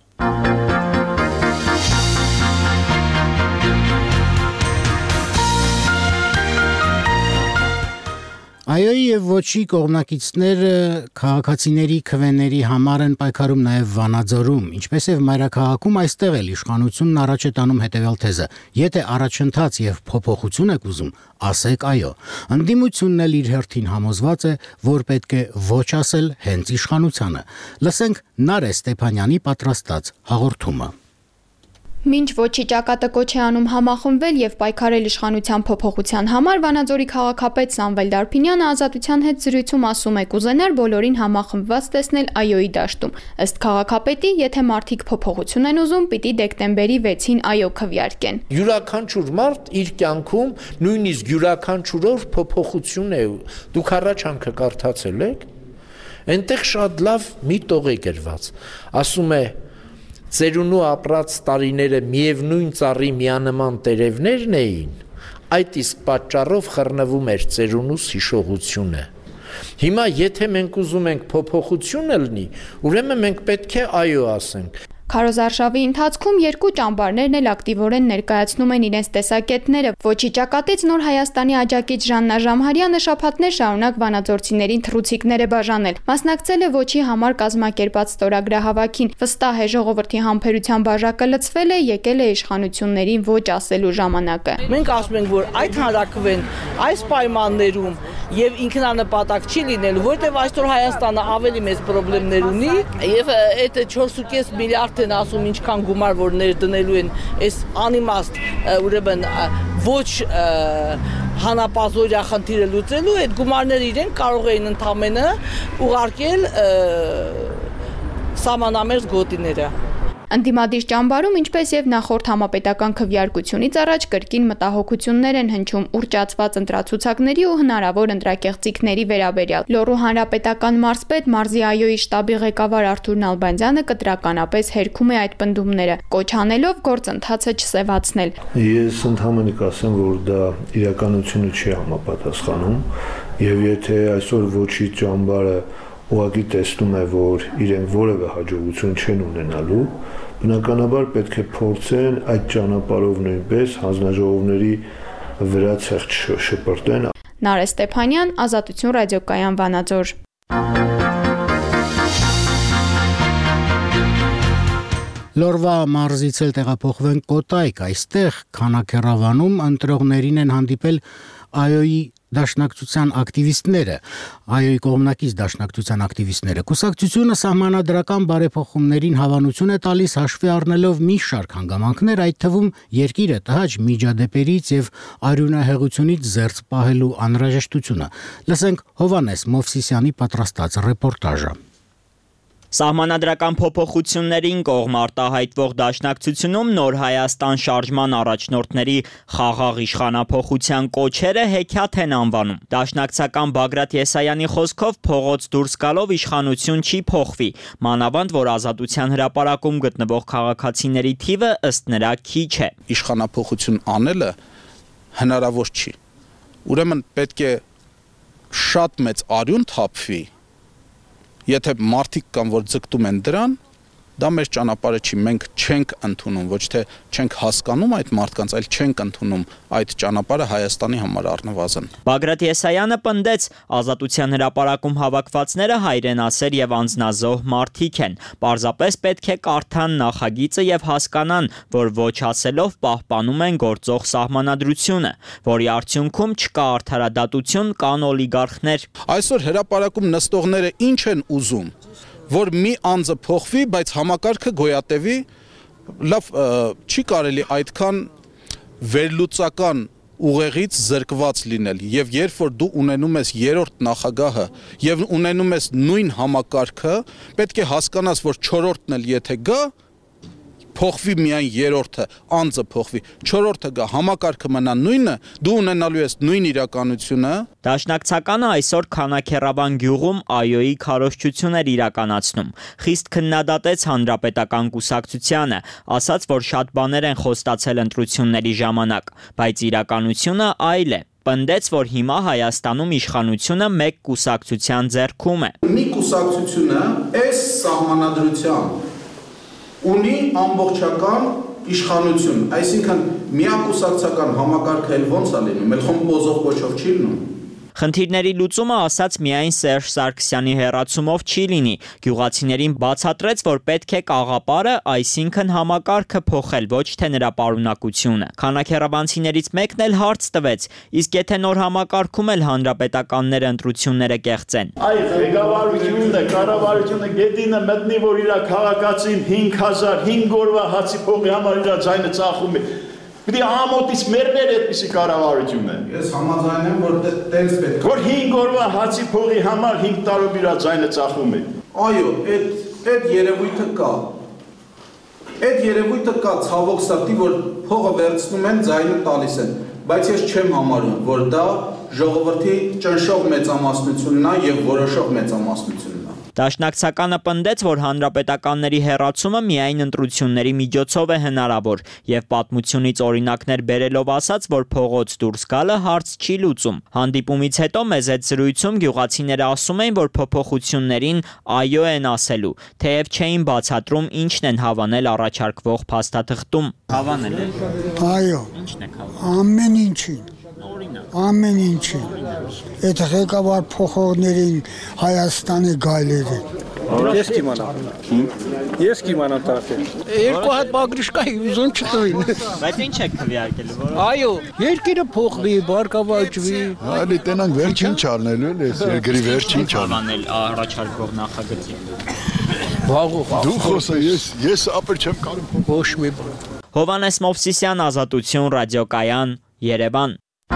[SPEAKER 2] Այոյի եւ ոչի կողմնակիցները քաղաքացիների քվեների համար են պայքարում նաեւ Վանաձորում, ինչպես եւ մայրաքաղաքում այստեղ էլ իշխանությունն առաջ է տանում հետեւյալ թեզը. եթե առաջընթաց եւ փոփոխություն եք ուզում, ասեք այո։ Ընդդիմությունն էլ իր հերթին համոզված է, որ պետք է ոչ ասել հենց իշխանությանը։ Լսենք Նարէ Ստեփանյանի պատրաստած հաղորդումը։
[SPEAKER 10] Մինչ ոչի ճակատը կոչ է անում համախմբվել եւ պայքարել իշխանության փոփոխության համար, Վանաձորի քաղաքապետ Սամվել Դարփինյանը Ազատության հետ զրույցում ասում է կուզենար բոլորին համախմբված տեսնել այոյի դաշտում։ Ըստ քաղաքապետի, եթե մարդիկ փոփոխություն են ուզում, պիտի դեկտեմբերի 6-ին այո քվեարկեն։
[SPEAKER 11] Յուրաքանչյուր մարդ իր կյանքում նույնիսկ յուրաքանչյուր օր փոփոխություն է։ Դուք առաջանքը կարդացել եք։ Այնտեղ շատ լավ մի տող է գրված։ Ասում է Ծերունու ապրած տարիները միևնույն ծառի միանման տերևներն էին, այդ իսկ պատճառով խռնվում էր ծերունուս հիշողությունը։ Հիմա եթե մենք ուզում ենք փոփոխությունը լինի, ուրեմն մենք պետք է այո ասենք։
[SPEAKER 10] Քարոզարշավի ընթացքում երկու ճամբարներն էլ ակտիվորեն ներկայացնում են իրենց տեսակետները։ Ոչի ճակատից Նոր Հայաստանի աջակից Ժաննա Ժամհարյանը շաբաթներ շարունակ վանաձորցիներին թռուցիկներ է բաժանել։ Մասնակցել է ոչի համար կազմակերպած ստորագրահավաքին։ Վստահ է ժողովրդի համբերության բաժակը լցվել է, եկել է իշխանություններին ոչ ասելու ժամանակը։
[SPEAKER 12] Մենք ասում ենք, որ այդ հանրաքվեն այս պայմաններում եւ ինքնանպատակ չի լինելու, որտեղ այսօր Հայաստանը ավելի մեծ խնդիրներ ունի եւ այդ 4.5 միլիարդ են ասում ինչքան գումար որ ներդնելու են այս անիմաստ ուրեմն ոչ հանապազորյա խնդիրը լուծելու այդ գումարները իրենք կարող էին ընդամենը ուղարկել սահմանամերձ գոտիները։
[SPEAKER 10] Ընդդիմադիր ճամբարում, ինչպես եւ նախորդ համապետական քվեարկությունից առաջ կրկին մտահոգություններ են հնչում ուռճացված ընտրացուցակների ու հնարավոր ընտրակեղծիքների վերաբերյալ։ Լոռու հանրապետական մարզպետ Մարզի այոյի շտաբի ղեկավար Արթուր Նալբանդյանը կտրականապես հերքում է այդ պնդումները, կոչ անելով գործընթացը չսևացնել։
[SPEAKER 13] Ես ընդհանրապես կասեմ, որ դա իրականությունը չի համապատասխանում, եւ եթե այսօր ոչի ճամբարը ուղղակի տեսնում է, որ իրենք որևէ հաջողություն չեն ունենալու, բնականաբար պետք է փորձեն այդ ճանապարհով նույնպես հանձնաժողովների վրա ցեղչ շպրտեն։
[SPEAKER 10] Նարէ Ստեփանյան, Ազատություն ռադիոկայան Վանաձոր։
[SPEAKER 2] Լորվա մարզից էլ տեղափոխվեն Կոտայք, այստեղ Քանաքեռավանում ընտրողներին են հանդիպել այոյի դաշնակցության ակտիվիստները, այոյի կողմնակից դաշնակցության ակտիվիստները։ Կուսակցությունը սահմանադրական բարեփոխումներին հավանություն է տալիս հաշվի առնելով մի շարք հանգամանքներ, այդ թվում երկիրը տհաճ միջադեպերից եւ արյունահեղությունից զերծ պահելու անհրաժեշտությունը։ Լսենք Հովանես Մովսիսյանի պատրաստած ռեպորտաժը։
[SPEAKER 14] Սահմանադրական փոփոխություններին կողմ արտահայտվող դաշնակցությունում Նոր Հայաստան շարժման առաջնորդների խաղաղ իշխանափոխության կոչերը հեքիաթ են անվանում։ Դաշնակցական Բագրատ Եսայանի խոսքով փողոց դուրս գալով իշխանություն չի փոխվի, մանավանդ որ Ազատության հրապարակում գտնվող քաղաքացիների թիվը ըստ նրա քիչ է։
[SPEAKER 15] Իշխանափոխություն անելը հնարավոր չի։ Ուրեմն պետք է շատ մեծ արյուն թափվի, եթե մարդիկ կան, որ ձգտում են դրան, դա մեր ճանապարհը չի, մենք չենք ընդունում, ոչ թե չենք հասկանում այդ մարդկանց, այլ չենք ընդունում այդ ճանապարհը Հայաստանի համար առնվազն։
[SPEAKER 14] Բագրատ Եսայանը պնդեց, Ազատության հրապարակում հավաքվածները հայրենասեր եւ անձնազոհ մարդիկ են, պարզապես պետք է կարդան նախագիծը եւ հասկանան, որ ոչ ասելով պահպանում են գործող սահմանադրությունը, որի արդյունքում չկա արդարադատություն, կան օլիգարխներ։
[SPEAKER 15] Այսօր հրապարակում նստողները ինչ են ուզում, որ մի անձը փոխվի, բայց համակարգը գոյատևի, լավ չի կարելի այդքան վերլուծական ուղեղից զրկված լինել, եւ երբ որ դու ունենում ես երրորդ նախագահը եւ ունենում ես նույն համակարգը, պետք է հասկանաս, որ չորրորդն էլ եթե գա, փոխվի միայն երրորդը, անձը փոխվի, չորրորդը գա, համակարգը մնա նույնը, դու ունենալու ես նույն իրականությունը։
[SPEAKER 14] Դաշնակցականը այսօր Քանաքեռավան գյուղում ԱՅՈ-ի քարոզչություն էր իրականացնում։ Խիստ քննադատեց հանրապետական կուսակցությանը, ասաց, որ շատ բաներ են խոստացել ընտրությունների ժամանակ, բայց իրականությունը այլ է։ Պնդեց, որ հիմա Հայաստանում իշխանությունը մեկ կուսակցության ձեռքում է։
[SPEAKER 15] Մի կուսակցությունը այս սահմանադրությամբ ունի ամբողջական իշխանություն, այսինքն միակուսակցական համակարգը էլ ոնց է լինում, էլ խոմ պոզով կոչով չի լինում։
[SPEAKER 14] Խնդիրների լուծումը ասաց միայն Սերժ Սարգսյանի հեռացումով չի լինի։ Գյուղացիներին բացատրեց, որ պետք է կաղապարը, այսինքն համակարգը փոխել, ոչ թե նրա պարունակությունը։ Քանաքեռավանցիներից մեկն էլ հարց տվեց, իսկ եթե նոր համակարգում էլ հանրապետականները ընտրությունները կեղծեն։
[SPEAKER 16] Այ ղեկավարությունը, կառավարությունը գետինը մտնի, որ իր քաղաքացին 5005 օրվա հացի փողի համար իր ձայնը ծախում է։ Պիտի ամոթից մերներ այդպիսի կառավարությունը։
[SPEAKER 15] Ես համաձայն եմ, որ տենց պետք է։
[SPEAKER 16] Որ 5 օրվա հացի փողի համար 5 տարով իր ձայնը ծախում է։
[SPEAKER 15] Այո, այդ երևույթը կա։ Այդ երևույթը կա ցավոք սրտի, որ փողը վերցնում են, ձայնը տալիս են, բայց ես չեմ համարում, որ դա ժողովրդի ճնշող մեծամասնությունն է եւ որոշող մեծամասնությունն է։
[SPEAKER 14] Դաշնակցականը պնդեց, որ հանրապետականների հեռացումը միայն ընտրությունների միջոցով է հնարավոր եւ պատմությունից օրինակներ բերելով ասաց, որ փողոց դուրս գալը հարց չի լուծում։ Հանդիպումից հետո մեզ այդ զրույցում գյուղացիները ասում էին, որ փոփոխություններին այո են ասելու, թեև չէին բացատրում ինչն են հավանել առաջարկվող փաստաթղթում։ Հավանել եք։
[SPEAKER 17] Այո։
[SPEAKER 14] Ինչն եք հավանել։
[SPEAKER 17] Ամեն ինչին։ Ամեն ինչին։ Այդ ղեկավար փոխողներին Հայաստանի գայլերի։
[SPEAKER 18] Ես կիմանամ։ Ես կիմանամ տարբեր։
[SPEAKER 17] Երկու հատ բագրիշկայի ուզում չտվին։
[SPEAKER 14] Բայց ինչ եք քվեարկել, որ
[SPEAKER 17] Այո, երկիրը փոխվի, բարգավաճվի։
[SPEAKER 19] Այլ տենանք վերջին չառնելու էլ էս երկրի վերջին
[SPEAKER 14] չառնել առաջարկող նախագծի։
[SPEAKER 17] Վաղուց։
[SPEAKER 19] Դու խոսա, ես ապեր չեմ կարող։
[SPEAKER 17] Ոչ մի բան։
[SPEAKER 14] Հովհաննես Մովսիսյան, Ազատություն, ռադիոկայան, Երևան։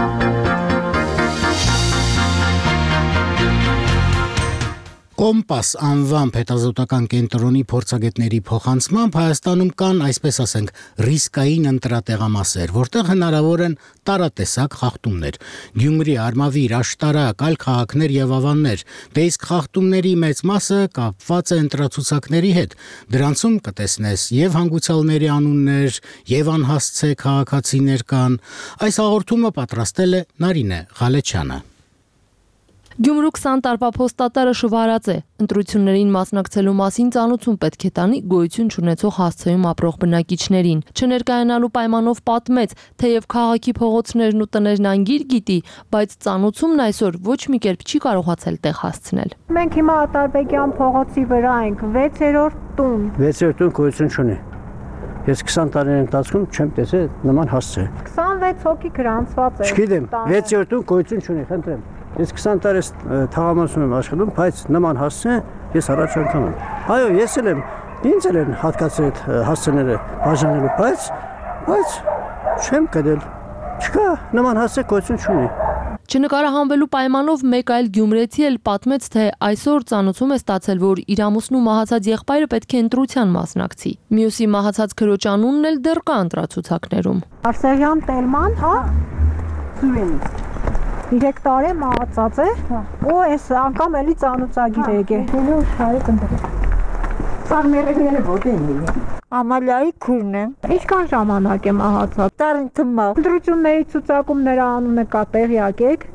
[SPEAKER 2] Կոմպաս անվան հետազոտական կենտրոնի փորձագետների փոխանցմամբ Հայաստանում կան, այսպես ասենք, ռիսկային ընտրատեղամասեր, որտեղ հնարավոր են տարատեսակ խախտումներ։ Գյումրի, Արմավիր, Աշտարակ, այլ քաղաքներ եւ ավաններ, դե իսկ խախտումների մեծ մասը կապված է ընտրացուցակների հետ։ Դրանցում կտեսնես եւ հանգուցյալների անուններ, եւ անհասցե քաղաքացիներ կան։ Այս հաղորդումը պատրաստել է Նարինե Ղալեչյանը։
[SPEAKER 20] Գյումրու 20 տարվա փոստատարը շվարած է։ Ընտրություններին մասնակցելու մասին ծանոթություն պետք է տանի գոյություն չունեցող հասցեում ապրող բնակիչներին։ Չներկայանալու պայմանով պատմեց, թեև քաղաքի փողոցներն ու տներն անգիր գիտի, բայց ծանոթությունն այսօր ոչ մի կերպ չի կարողացել տեղ հասցնել։
[SPEAKER 21] Մենք հիմա Ատարբեկյան փողոցի վրա ենք, 6-րդ տուն։
[SPEAKER 22] 6-րդ տուն գոյություն չունի։ Ես 20 տարիների ընթացքում չեմ տեսել նման հասցե։
[SPEAKER 21] 26 հոգի գրանցված է։
[SPEAKER 22] Չգիտեմ, 6-րդ տուն գոյություն չունի, խնդրեմ։ Ես 20 տարի թաղամասում եմ աշխատում, բայց նման հասցե ես առաջ անգամ եմ։ Այո, ես էլ եմ, ինձ էլ են հատկացրել այդ հասցեները բաժանելու, բայց չեմ գտել։ Չկա, նման հասցե գոյություն չունի։
[SPEAKER 20] Չնկարահանվելու պայմանով մեկ այլ գյումրեցի էլ պատմեց, թե այսօր ծանոթում է ստացել, որ իր ամուսնու մահացած եղբայրը պետք է ընտրության մասնակցի։ Մյուսի մահացած քրոջ անունն էլ դեռ կա ընտրացուցակներում։
[SPEAKER 21] Արսեղյան Տելման, հա? Սուրենից։ 3 տարի մահացած է, ու այս անգամ էլի ծանոթագիր է եկել։ Սարմերները ո՞տեն է։ Ամալիայի քուրն է։ Ինչքան ժամանակ է մահացած։ Տարին թմա։ Ընտրությունների ցուցակում նրա անունը կա, տեղյակ եք։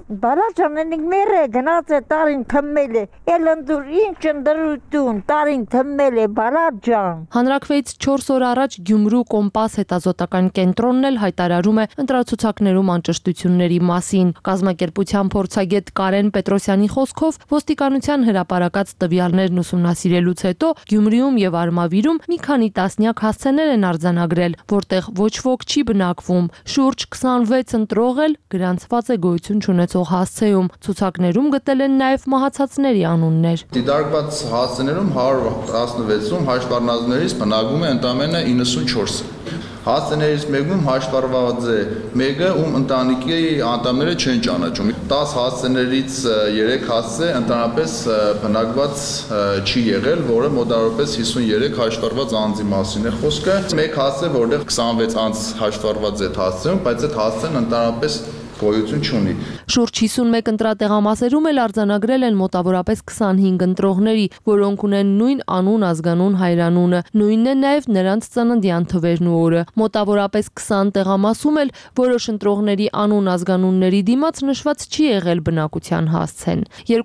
[SPEAKER 4] Բարաջանենիկ մերը գնաց է տարին թմել է, էլնդուր ինչ ընդրություն, տարին թմել է, բարաջան։
[SPEAKER 20] Հանրաքվեից 4 օր առաջ Գյումրու Կոմպաս հետազոտական կենտրոնն էլ հայտարարում է ընտրացուցակներում անճշտությունների մասին։ Կազմակերպության փորձագետ Կարեն Պետրոսյանի խոսքով ոստիկանության հրապարակած տվյալներն ուսումնասիրելուց հետո Գյումրիում եւ Արմավիրում մի քանի տասնյակ հասցեներ են արձանագրել, որտեղ ոչ ոք չի բնակվում։ Շուրջ 26 ընտրող էլ գրանցված է գոյություն չունեցող հասցեում։ Ցուցակներում գտել են նաև մահացածների անուններ։
[SPEAKER 5] Դիտարկված հասցեներում 116-ում հաշվառնազներից բնակվում է ընդամենը 94-ը։ Հասցեներից մեկում հաշվառված է մեկը, ում ընտանիքի անդամները չեն ճանաչում։ 10 հասցեներից 3 հասցե ընդհանրապես բնակված չի եղել, որը մոտավորապես 53 հաշվառված անձի մասին է խոսքը։ Մեկ հասցե, որտեղ 26 անձ հաշվառված է հասցեում, բայց այդ հասցեն ընդհանրապես գոյություն չունի։
[SPEAKER 20] Շուրջ 51 ընտրատեղամասերում էլ արձանագրել են մոտավորապես 25 ընտրողների, որոնք ունեն նույն անուն, ազգանուն, հայրանունը, նույնն է նաև նրանց ծննդյան թվերն ու օրը։ Մոտավորապես 20 տեղամասում էլ որոշ ընտրողների անուն, ազգանունների դիմաց նշված չի եղել բնակության հասցեն։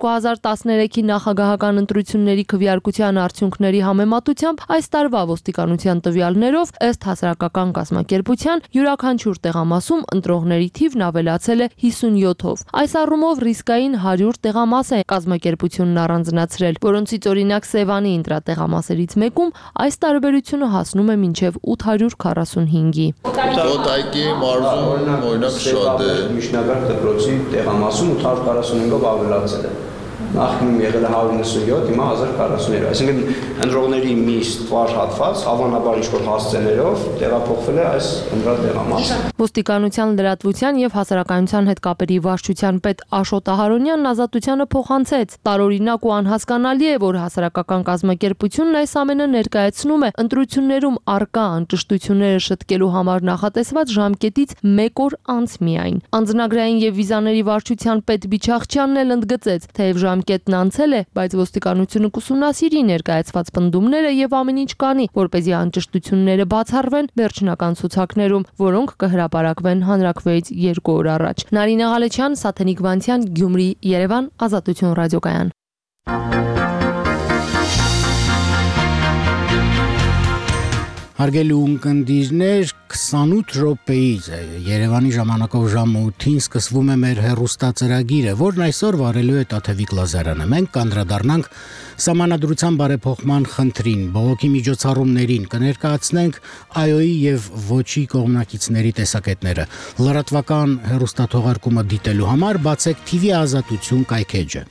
[SPEAKER 20] 2013-ի նախագահական ընտրությունների քվեարկության արդյունքների համեմատությամբ այս տարվա ոստիկանության տվյալներով ըստ հասարակական կազմակերպության յուրաքանչյուր տեղամասում ընտրողների թիվն ավելացել է 57-ով։ Այս առումով ռիսկային 100 տեղամաս է կազմակերպությունն առանձնացրել, որոնցից օրինակ Սևանի ինտրատեղամասերից մեկում այս տարբերությունը հասնում է մինչև 845-ի։
[SPEAKER 5] Կոտայքի մարզում օրինակ շատ է։
[SPEAKER 23] Միջնակարգ դպրոցի տեղամասում 845-ով ավելացել է։ Նախկինում եղել է 197, հիմա 1043։ Այսինքն ընտրողների մի ստվար հատված հավանաբար ինչ-որ հասցեներով տեղափոխվել է այս ընտրատեղամասը։
[SPEAKER 20] Ոստիկանության լրատվության եւ հասարակայնության հետ կապերի վարչության պետ Աշոտ Ահարոնյանն ազատությանը փոխանցեց. տարօրինակ ու անհասկանալի է, որ հասարակական կազմակերպությունն այս ամենը ներկայացնում է ընտրություններում արկա անճշտությունները շտկելու համար նախատեսված ժամկետից 1 օր անց միայն։ Անձնագրային եւ վիզաների վարչության պետ Բիչախչյանն էլ ընդգծեց, թեև ժամկետն անցել է, բայց ոստիկանությունը կուսումնասիրի ներկայացված պնդումները եւ ամեն ինչ կանի, որպեսզի անճշտությունները բացառվեն վերջնական ցուցակներում, որոնք կհրապարակվեն հանրաքվեից 2 օր առաջ։ Նարինե Ղալեչյան, Սաթենիկ Վանցյան, Գյումրի, Երևան, Ազատություն ռադիոկայան։
[SPEAKER 2] Հարգելի ունկնդիրներ, 28 րոպեից Երևանի ժամանակով ժամը 8-ին սկսվում է մեր հեռուստածրագիրը, որն այսօր վարելու է Տաթևիկ Լազարյանը։ Մենք կանդրադառնանք Սահմանադրության բարեփոխման խնդրին, բողոքի միջոցառումներին, կներկայացնենք ԱՅՈ-ի եւ ոչի կողմնակիցների տեսակետները։ Լրատվական հեռուստաթողարկումը դիտելու համար բացեք TV Ազատություն կայքեջը։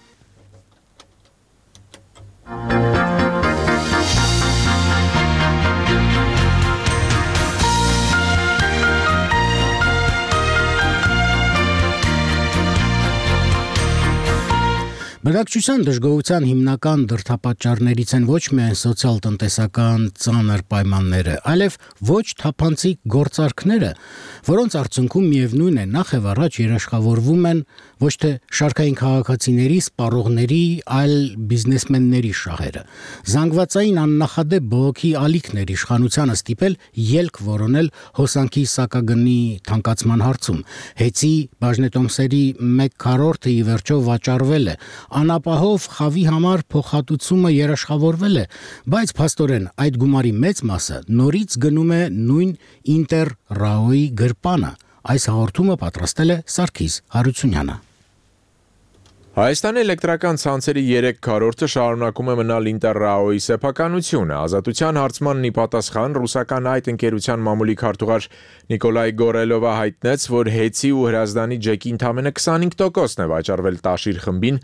[SPEAKER 2] Բնակչության դժգոհության հիմնական դրդապատճառներից են ոչ միայն սոցիալ-տնտեսական ծանր պայմանները, այլև ոչ թափանցիկ գործարքները, որոնց արդյունքում միևնույն է նախ եւ առաջ երաշխավորվում են ոչ թե շարքային քաղաքացիների, սպառողների, այլ բիզնեսմենների շահերը։ Զանգվածային աննախադեպ բողոքի ալիքներ իշխանությանը ստիպել ելք որոնել հոսանքի սակագնի թանկացման հարցում։ Հեծի բաժնետոմսերի 1/4-ը ի վերջո վաճառվել է։ Անապահով խավի համար փոխհատուցումը երաշխավորվել է, բայց փաստորեն այդ գումարի մեծ մասը նորից գնում է նույն Ինտեր ՌԱՕ-ի գրպանը։ Այս հաղորդումը պատրաստել է Սարգիս Հարությունյանը։
[SPEAKER 24] Հայաստանի էլեկտրական ցանցերի 3/4-ը շարունակում է մնալ Ինտեր ՌԱՕ-ի սեփականությունը։ Ազատության հարցմանն ի պատասխան ռուսական այդ ընկերության մամուլի քարտուղար Նիկոլայ Գորելովը հայտնեց, որ Հեցի ու Հրազդանի ջեկի ընդամենը 25%-ն է վաճառվել Տաշիր խմբին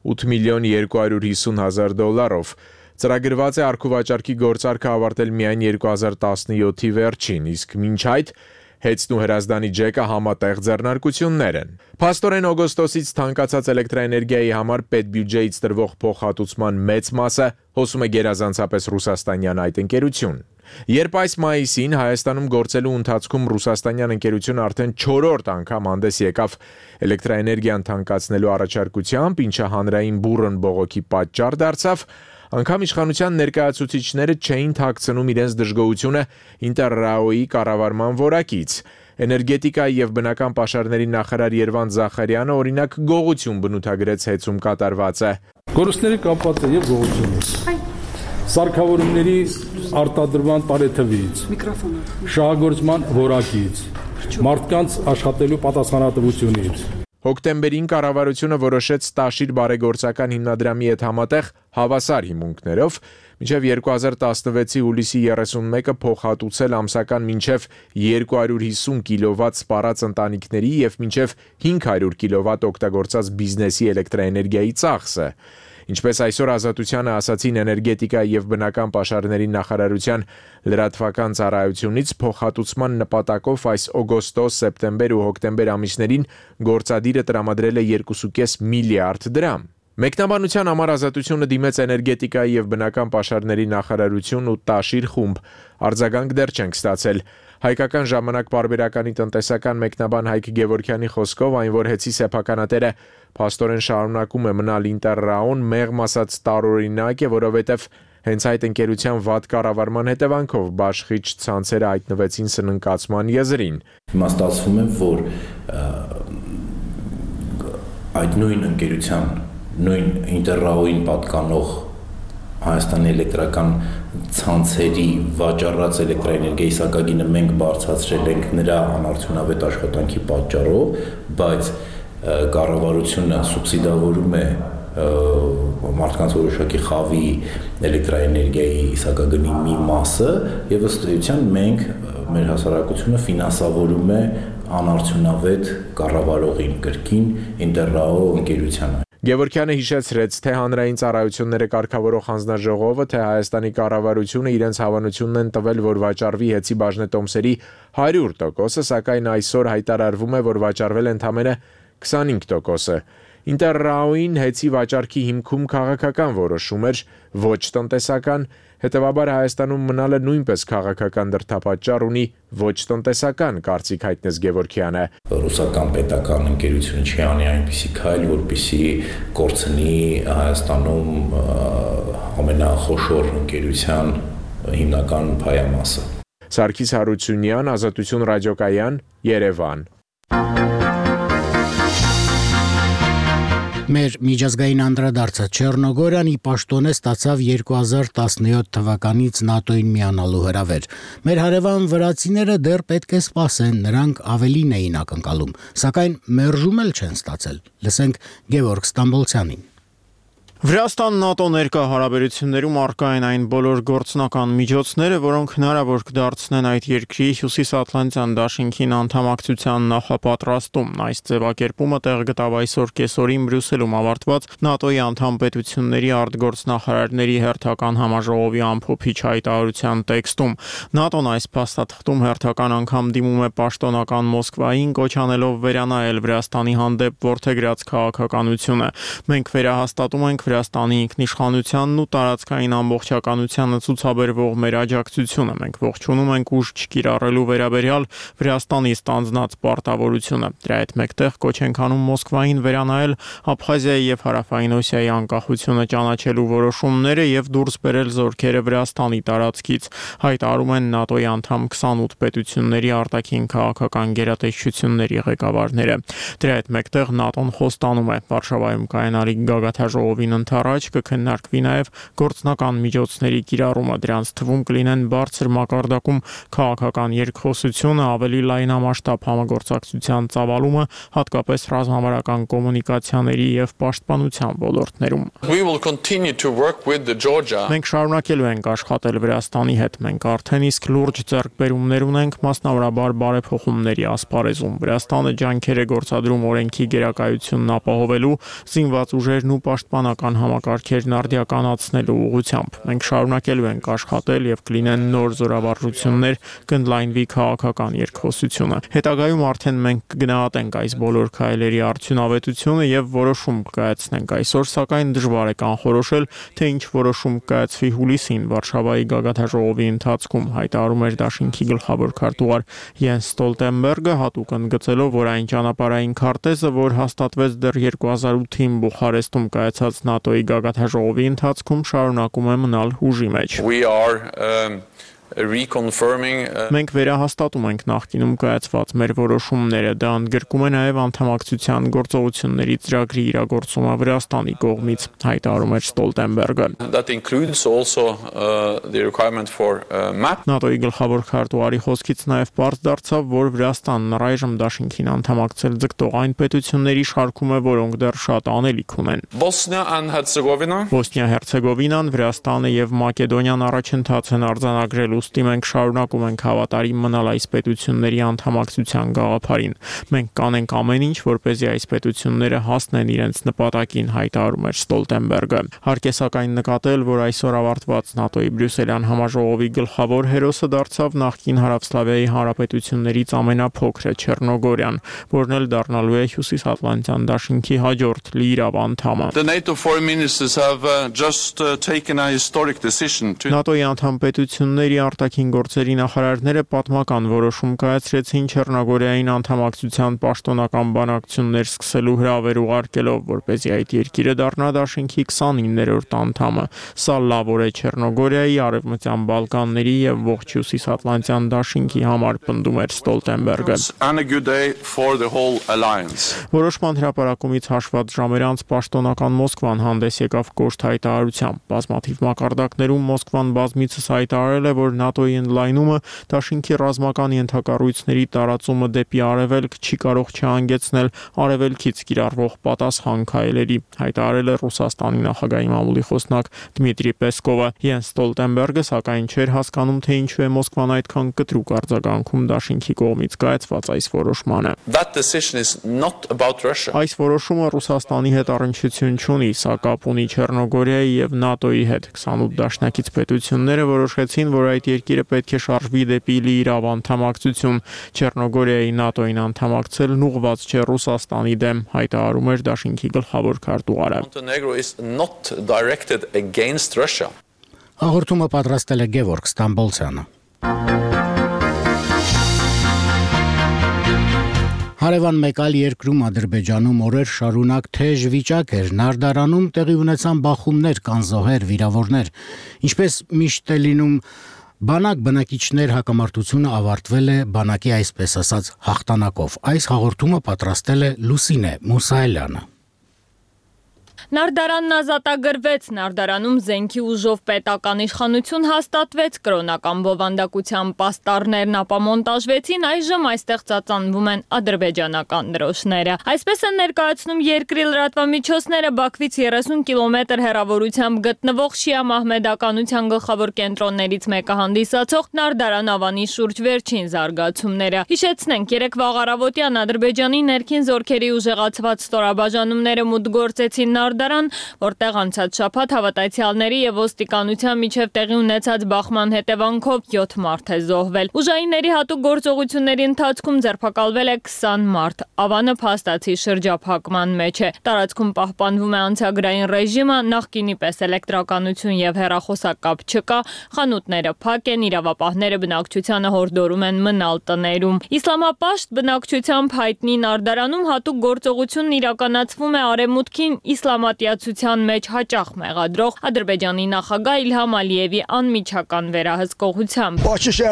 [SPEAKER 24] $8,250,000-ով։ Ծրագրված է առքուվաճառքի գործարքը ավարտել միայն 2017-ի վերջին, իսկ մինչ այդ Հեցն ու Հրազդանի ջեկը համատեղ ձեռնարկություններ են։ Փաստորեն օգոստոսից թանկացած էլեկտրաէներգիայի համար պետբյուջեից տրվող փոխհատուցման մեծ մասը հոսում է գերազանցապես ռուսաստանյան այդ ընկերություն։ Երբ այս մայիսին Հայաստանում գործելու ընթացքում ռուսաստանյան ընկերությունը արդեն 4-րդ անգամ հանդես եկավ էլեկտրաէներգիան թանկացնելու առաջարկությամբ, ինչը հանրային բուռն բողոքի պատճառ դարձավ, անգամ իշխանության ներկայացուցիչները չէին թաքցնում իրենց դժգոհությունը Ինտեր ՌԱՕ-ի կառավարման որակից։ Էներգետիկայի եւ բնական պաշարների նախարար Երվանդ Զախարյանը օրինակ գողություն բնութագրեց հեծում կատարվածը։
[SPEAKER 1] Կորուստների կապված է եւ գողությունը։ Սարքավորումների արտադրման տարեթվից, շահագործման որակից, մարդկանց աշխատելու պատասխանատվությունից։
[SPEAKER 24] Հոկտեմբերին կառավարությունը որոշեց Տաշիր բարեգործական հիմնադրամի հետ համատեղ հավասար հիմունքներով մինչև 2016-ի հուլիսի 31-ը փոխհատուցել ամսական մինչև 250 կիլովատ սպառած ընտանիքների եւ մինչև 500 կիլովատ օգտագործած բիզնեսի էլեկտրաէներգիայի ծախսը։ Ինչպես այսօր Ազատությանը ասացին էներգետիկայի եւ բնական պաշարների նախարարության լրատվական ծառայությունից փոխհատուցման նպատակով այս օգոստոս, սեպտեմբեր ու հոկտեմբեր ամիսներին գործադիրը տրամադրել է 2.5 միլիարդ դրամ։ Մեկնաբանության համար Ազատությունը դիմեց էներգետիկայի եւ բնական պաշարների նախարարություն ու Տաշիր խումբ։ Արձագանք դեռ չենք ստացել։ Հայկական ժամանակ պարբերականի տնտեսական մեկնաբան Հայկ Գևորգյանի խոսքով այն, որ հեծի սեփականատերը փաստորեն շարունակում է մնալ Ինտերրաոն, մեղմ ասած տարօրինակ է, որովհետև հենց այդ ընկերության վատ կառավարման հետևանքով բաշխիչ ցանցերը հայտնվեցին սննկացման եզրին։
[SPEAKER 6] Հիմա ստացվում է, որ այդ նույն ընկերության, նույն Ինտերրաոին պատկանող Հայաստանի էլեկտրական ցանցերի վաճառած էլեկտրաէներգիայի սակագինը մենք բարձրացրել ենք նրա անարդյունավետ աշխատանքի պատճառով, բայց կառավարությունը սուբսիդավորում է մարդկանց որոշակի խավի էլեկտրաէներգիայի սակագնի մի մասը եւ ըստ էության մենք մեր հասարակությունը ֆինանսավորում է անարդյունավետ կառավարողին կրկին Ինտերրաո ընկերությանը։
[SPEAKER 24] Գևորգյանը հիշեցրեց, թե հանրային ծառայությունները կարգավորող հանձնաժողովը, թե Հայաստանի կառավարությունը իրենց հավանությունն են տվել, որ վաճառվի հեծի բաժնետոմսերի 100%, սակայն այսօր հայտարարվում է, որ վաճառվել ընդամենը 25%-ը։ Ինտերրաոին հեծի վաճառքի հիմքում քաղաքական որոշում էր, ոչ տնտեսական, հետևաբար Հայաստանում մնալը նույնպես քաղաքական դրդապատճառ ունի, ոչ տնտեսական, կարծիք հայտնեց Գևորգյանը։
[SPEAKER 6] Ռուսական պետական ընկերությունը չի անի այնպիսի քայլ, որպեսզի կորցնի Հայաստանում ամենախոշոր ընկերության հիմնական փայամասը։
[SPEAKER 24] Սարգիս Հարությունյան, Ազատություն ռադիոկայան, Երևան։
[SPEAKER 2] Մեր միջազգային անդրադարձը Չեռնոգորիան ի պաշտոնե ստացավ 2017 թվականից ՆԱՏՕ-ին միանալու հրավեր։ Մեր հարևան վրացիները դեռ պետք է սպասեն, նրանք ավելին էին ակնկալում, սակայն մերժում էլ չեն ստացել։ Լսենք Գևորգ Ստամբոլցյանին։
[SPEAKER 7] Վրաստան ՆԱՏՕ ներկա հարաբերություններում առկա են այն բոլոր գործնական միջոցները, որոնք հնարավոր կդարձնեն այդ երկրի Հյուսիսատլանտյան դաշինքին անդամակցության նախապատրաստումն։ Այս ձևակերպումը տեղ գտավ այսօր կեսօրին Բրյուսելում ավարտված ՆԱՏՕ-ի անդամ պետությունների արտգործնախարարների հերթական համաժողովի ամփոփիչ հայտարարության տեքստում։ ՆԱՏՕ-ն այս փաստաթղթում հերթական անգամ դիմում է պաշտոնական Մոսկվային, կոչ անելով վերանայել Վրաստանի հանդեպ որդեգրած քաղաքականությունը։ Մենք վերահաստատում ենք Վրաստանի ինքնիշխանությանն ու տարածքային ամբողջականությանը ցուցաբերվող մեր աջակցությունը։ Մենք ողջունում ենք ուժ չկիրառելու վերաբերյալ Վրաստանի ստանձնած պարտավորությունը։ Դրա հետ մեկտեղ կոչ ենք անում Մոսկվային վերանայել Աբխազիայի եւ Հարավային Օսիայի անկախությունը ճանաչելու որոշումները եւ դուրս բերել զորքերը Վրաստանի տարածքից, հայտարարում են ՆԱՏՕ-ի անդամ 28 պետությունների արտաքին քաղաքական գերատեսչությունների ղեկավարները։ Դրա հետ մեկտեղ ՆԱՏՕ-ն խոստանում է Վարշավայում կայանալիք գագաթաժողովին ընթരാճ կքննարկվի նաև գործնական միջոցների կիրառումը, դրանց թվում կլինեն բարձր մակարդակում քաղաքական երկխոսությունը, ավելի լայնամասշտաբ համագործակցության ծավալումը, հատկապես ռազմավարական կոմունիկացիաների եւ պաշտպանության ոլորտներում։ Մենք շարունակելու ենք աշխատել Վրաստանի հետ, մենք արդեն իսկ լուրջ ձեռքբերումներ ունենք, մասնավորաբար բարեփոխումների ասպարեզում։ Վրաստանը ջանքեր է գործադրում օրենքի գերակայությունն ապահովելու, զինված ուժերն ու պաշտպանական համակարգերն արդիականացնելու ուղղությամբ։ Մենք շարունակելու ենք աշխատել եւ կլինեն նոր զորավարժություններ, կընդլայնվի քաղաքական երկխոսությունը։ Հետագայում արդեն մենք կգնահատենք այս բոլոր քայլերի արդյունավետությունը եւ որոշում կկայացնենք։ Այսօր սակայն դժվար է կանխորոշել, թե ինչ որոշում կայացվի հուլիսին Վարշավայի գագաթաժողովի ընթացքում, հայտարարում էր դաշինքի գլխավոր քարտուղար Յենս Ստոլտենբերգը, հատուկ ընդգծելով, որ այն ճանապարհային քարտեզը, որ հաստատվեց դեռ 2008-ին Բուխարեստում կայացած ՆԱՏՕ-ի գագաթաժողովի ընթացքում, շարունակում է մնալ ուժի մեջ։ Մենք վերահաստատում ենք նախկինում կայացված մեր որոշումները, դա ընդգրկում է նաև անդամակցության գործողությունների ծրագրի իրագործումը Վրաստանի կողմից, հայտարարում էր Ստոլտենբերգը։ ՆԱՏՕ-ի գլխավոր քարտուղարի խոսքից նաև պարզ դարձավ, որ Վրաստանն առայժմ դաշինքին անդամակցել ձգտող այն պետությունների շարքում է, որոնք դեռ շատ անելիք ունեն։ Բոսնիա-Հերցեգովինան, Վրաստանը եւ Մակեդոնիան առաջընթաց են արձանագրել, ուստի մենք շարունակում ենք հավատարիմ մնալ այս պետությունների անդամակցության գաղափարին։ Մենք կանենք ամեն ինչ, որպեսզի այս պետությունները հասնեն իրենց նպատակին, հայտարարում էր Ստոլտենբերգը։ Հարկ է սակայն նկատել, որ այսօր ավարտված ՆԱՏՕ-ի Բրյուսելյան համաժողովի գլխավոր հերոսը դարձավ նախկին Հարավսլավիայի հանրապետություններից ամենափոքրը Չեռնոգորիան, որն էլ դառնալու է Հյուսիսատլանտյան դաշինքի հաջորդ լիիրավ անդամը։ ՆԱՏՕ-ի անդամ պետությունների արտաքին գործերի նախարարները պատմական որոշում կայացրեցին Չեռնոգորիային անդամակցության պաշտոնական բանակցություններ սկսելու հրավեր ուղարկելով, որպեսզի այդ երկիրը դառնա դաշինքի 29-րդ անդամը։ Սա լավ օր է Չեռնոգորիայի, Արևմտյան Բալկանների եւ ողջ Հյուսիսատլանտյան դաշինքի համար, պնդում էր Ստոլտենբերգը։ Որոշման հրապարակումից հաշված ժամեր անց պաշտոնական Մոսկվան հանդես եկավ կոշտ հայտարարությամբ։ Բազմաթիվ մակարդակներում Մոսկվան բազմիցս հայտարարել է, որ ՆԱՏՕ-ի ընդլայնումը դաշինքի ռազմական ենթակառույցների տարածումը դեպի արևելք չի կարող չհանգեցնել արևելքից կիրառվող պատասխան քայլերի, հայտարարել է Ռուսաստանի նախագահի մամուլի խոսնակ Դմիտրի Պեսկովը։ Յենս Ստոլտենբերգը սակայն չէր հասկանում, թե ինչու է Մոսկվան այդքան կտրուկ արձագանքում դաշինքի կողմից կայացված այս որոշմանը։ Այս որոշումը Ռուսաստանի հետ առնչություն չունի, սա կապ ունի Չեռնոգորիայի եւ ՆԱՏՕ-ի հետ։ 28 դաշնակից պետությունները որոշեցին, որ այդ երկիրը պետք է շարժվի դեպի լիիրավ անդամակցություն։ Չեռնոգորիայի ՆԱՏՕ-ին անդամակցելն ուղղված չէ Ռուսաստանի դեմ, հայտարարում էր դաշինքի գլխավոր քարտուղարը։
[SPEAKER 2] Հաղորդումը պատրաստել է Գևորգ Ստամբոլցյանը։ Հարևան մեկ այլ երկրում Ադրբեջանում օրեր շարունակ թեժ վիճակ էր, Նարդարանում տեղի ունեցան բախումներ, կան զոհեր, վիրավորներ, ինչպես միշտ է լինում բանակ բնակիչներ հակամարտությունը ավարտվել է բանակի այսպես ասած հաղթանակով։ Այս հաղորդումը պատրաստել է Լուսինե Մուսայելյանը։
[SPEAKER 3] Նարդարանն ազատագրվեց, Նարդարանում զենքի ուժով պետական իշխանություն հաստատվեց, կրոնական բովանդակության պաստառներն ապամոնտաժվեցին, այժմ այստեղ ծածանվում են ադրբեջանական դրոշները։ Այսպես են ներկայացնում երկրի լրատվամիջոցները Բաքվից 30 կիլոմետր հեռավորությամբ գտնվող շիա մահմեդականության գլխավոր կենտրոններից մեկը հանդիսացող Նարդարան Ավանի շուրջ վերջին զարգացումները։ Հիշեցնենք, երեկվա առավոտյան Ադրբեջանի ներքին զորքերի ուժեղացված ստորաբաժանումները մուտք գործեցին Նարդարան, որտեղ անցած շաբաթ հավատացյալների եւ ոստիկանության միջև տեղի ունեցած բախման հետևանքով 7 մարդ է զոհվել։ Ուժայինների հատուկ գործողությունների ընթացքում ձերբակալվել է 20 մարդ։ Ավանը փաստացի շրջափակման մեջ է։ Տարածքում պահպանվում է անցագրային ռեժիմը, նախկինի պես էլեկտրականություն եւ հեռախոսակապ չկա, խանութները փակ են, իրավապահները բնակչությանը հորդորում են մնալ տներում։ Իսլամապաշտ բնակչությամբ հայտնի Նարդարանում հատուկ գործողությունն իրականացվում է արևմուտքին իսլամատիացության մեջ հաճախ մեղադրող Ադրբեջանի նախագահ Իլհամ Ալիևի անմիջական վերահսկողությամբ։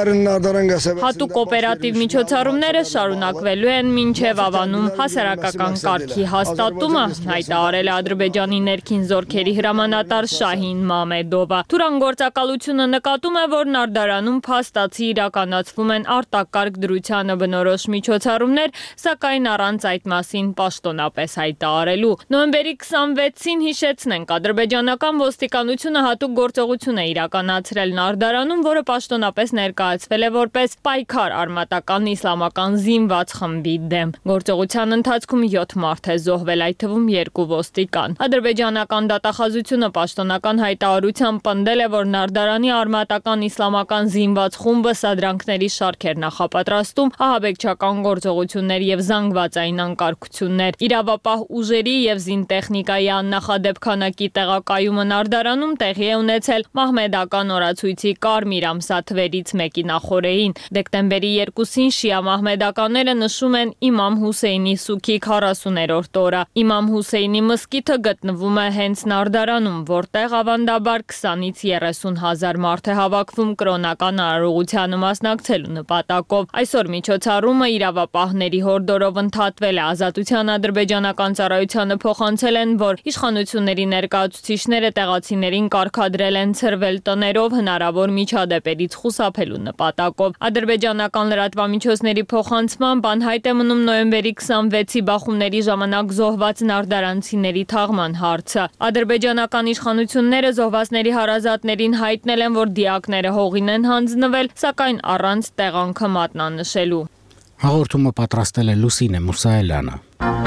[SPEAKER 3] Հատուկ օպերատիվ միջոցառումները շարունակվելու են մինչև Ավանում հասարակական կարգի հաստատումը, հայտարարել է Ադրբեջանի ներքին զորքերի հրամանատար Շահին Մամեդովը։ Թուրան գործակալությունը նկատում է, որ Նարդարանում փաստացի իրականացվում են արտակարգ դրությանը բնորոշ միջոցառումներ, սակայն առանց այդ մասին պաշտոնապես հայտարարելու։ Նոյեմբերի 26-ին հիշեցնենք, ադրբեջանական ոստիկանությունը հատուկ գործողություն է իրականացրել Նարդարանում, որը պաշտոնապես ներկայացվել է որպես պայքար արմատական իսլամական զինված խմբի դեմ։ Գործողության ընթացքում 7 մարդ է զոհվել, այդ թվում 2 ոստիկան։ Ադրբեջանական դատախազությունը պաշտոնական հայտարարությամբ պնդել է, որ Նարդարանի արմատական իսլամական զինված խումբը սադրանքների շարք էր նախապատրաստում, ահաբեկչական գործողություններ եւ զանգվածային անկարգություններ, իրավապահ ուժերի եւ զինտեխնիկայի աննախադեպ քանակի տեղակայումը Նարդարանում տեղի է ունեցել մահմեդական օրացույցի կարմիր ամսաթվերից մեկի նախօրեին։ Դեկտեմբերի 2-ին շիա մահմեդականները նշում են Իմամ Հուսեյնի սուքի 40-րդ օրը։ Իմամ Հուսեյնի մզկիթը գտնվում է հենց Նարդարանում, որտեղ ավանդաբար 20-ից 30 հազար մարդ է հավաքվում կրոնական արարողությանը մասնակցելու նպատակով։ Այսօր միջոցառումը իրավապահների հորդորով ընդհատվել է։ Ազատության ադրբեջանական ծառայությանը փոխանցել են, որ իշխանությունների ներկայացուցիչները տեղացիներին կարգադրել են ցրվել տներով հնարավոր միջադեպերից խուսափելու նպատակով։ Ադրբեջանական լրատվամիջոցների փոխանցմամբ անհայտ է մնում նոյեմբերի 26-ի բախումների ժամանակ զոհված նարդարանցիների թաղման հարցը։ Ադրբեջանական իշխանությունները զոհվածների հարազատներին հայտնել են, որ դիակները հողին են հանձնվել, սակայն առանց տեղանքը մատնանշելու։
[SPEAKER 2] Հաղորդումը պատրաստել է Լուսինե Մուսայելյանը։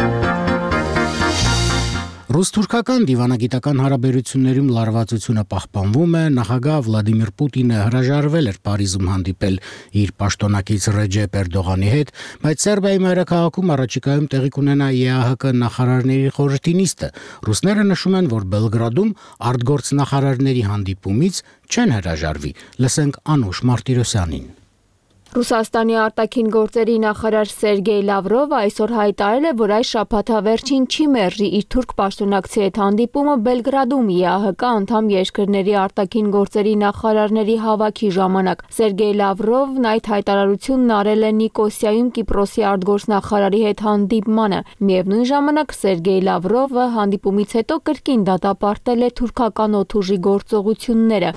[SPEAKER 2] Ռուս-թուրքական դիվանագիտական հարաբերություններում լարվածությունը պահպանվում է, նախագահ Վլադիմիր Պուտինը հրաժարվել էր Փարիզում հանդիպել իր պաշտոնակից Ռեջեփ Էրդողանի հետ, բայց Սերբիայի մայրաքաղաքում առաջիկայում տեղի կունենա ԵԱՀԿ նախարարների խորհրդի նիստը։ Ռուսները նշում են, որ Բելգրադում արտգործնախարարների հանդիպումից չեն հրաժարվի։ Լսենք Անուշ Մարտիրոսյանին։
[SPEAKER 10] Ռուսաստանի արտաքին գործերի նախարար Սերգեյ Լավրովը այսօր հայտարարել է, որ այս շաբաթավերջին չի մերժի իր թուրք պաշտոնակցի հետ հանդիպումը Բելգրադում ԵԱՀԿ անդամ երկրների արտաքին գործերի նախարարների հավաքի ժամանակ։ Սերգեյ Լավրովն այդ հայտարարությունն արել է Նիկոսիայում Կիպրոսի արտգործնախարարի հետ հանդիպմանը։ Միևնույն ժամանակ Սերգեյ Լավրովը հանդիպումից հետո կրկին դատապարտել է թուրքական օդուժի գործողությունները։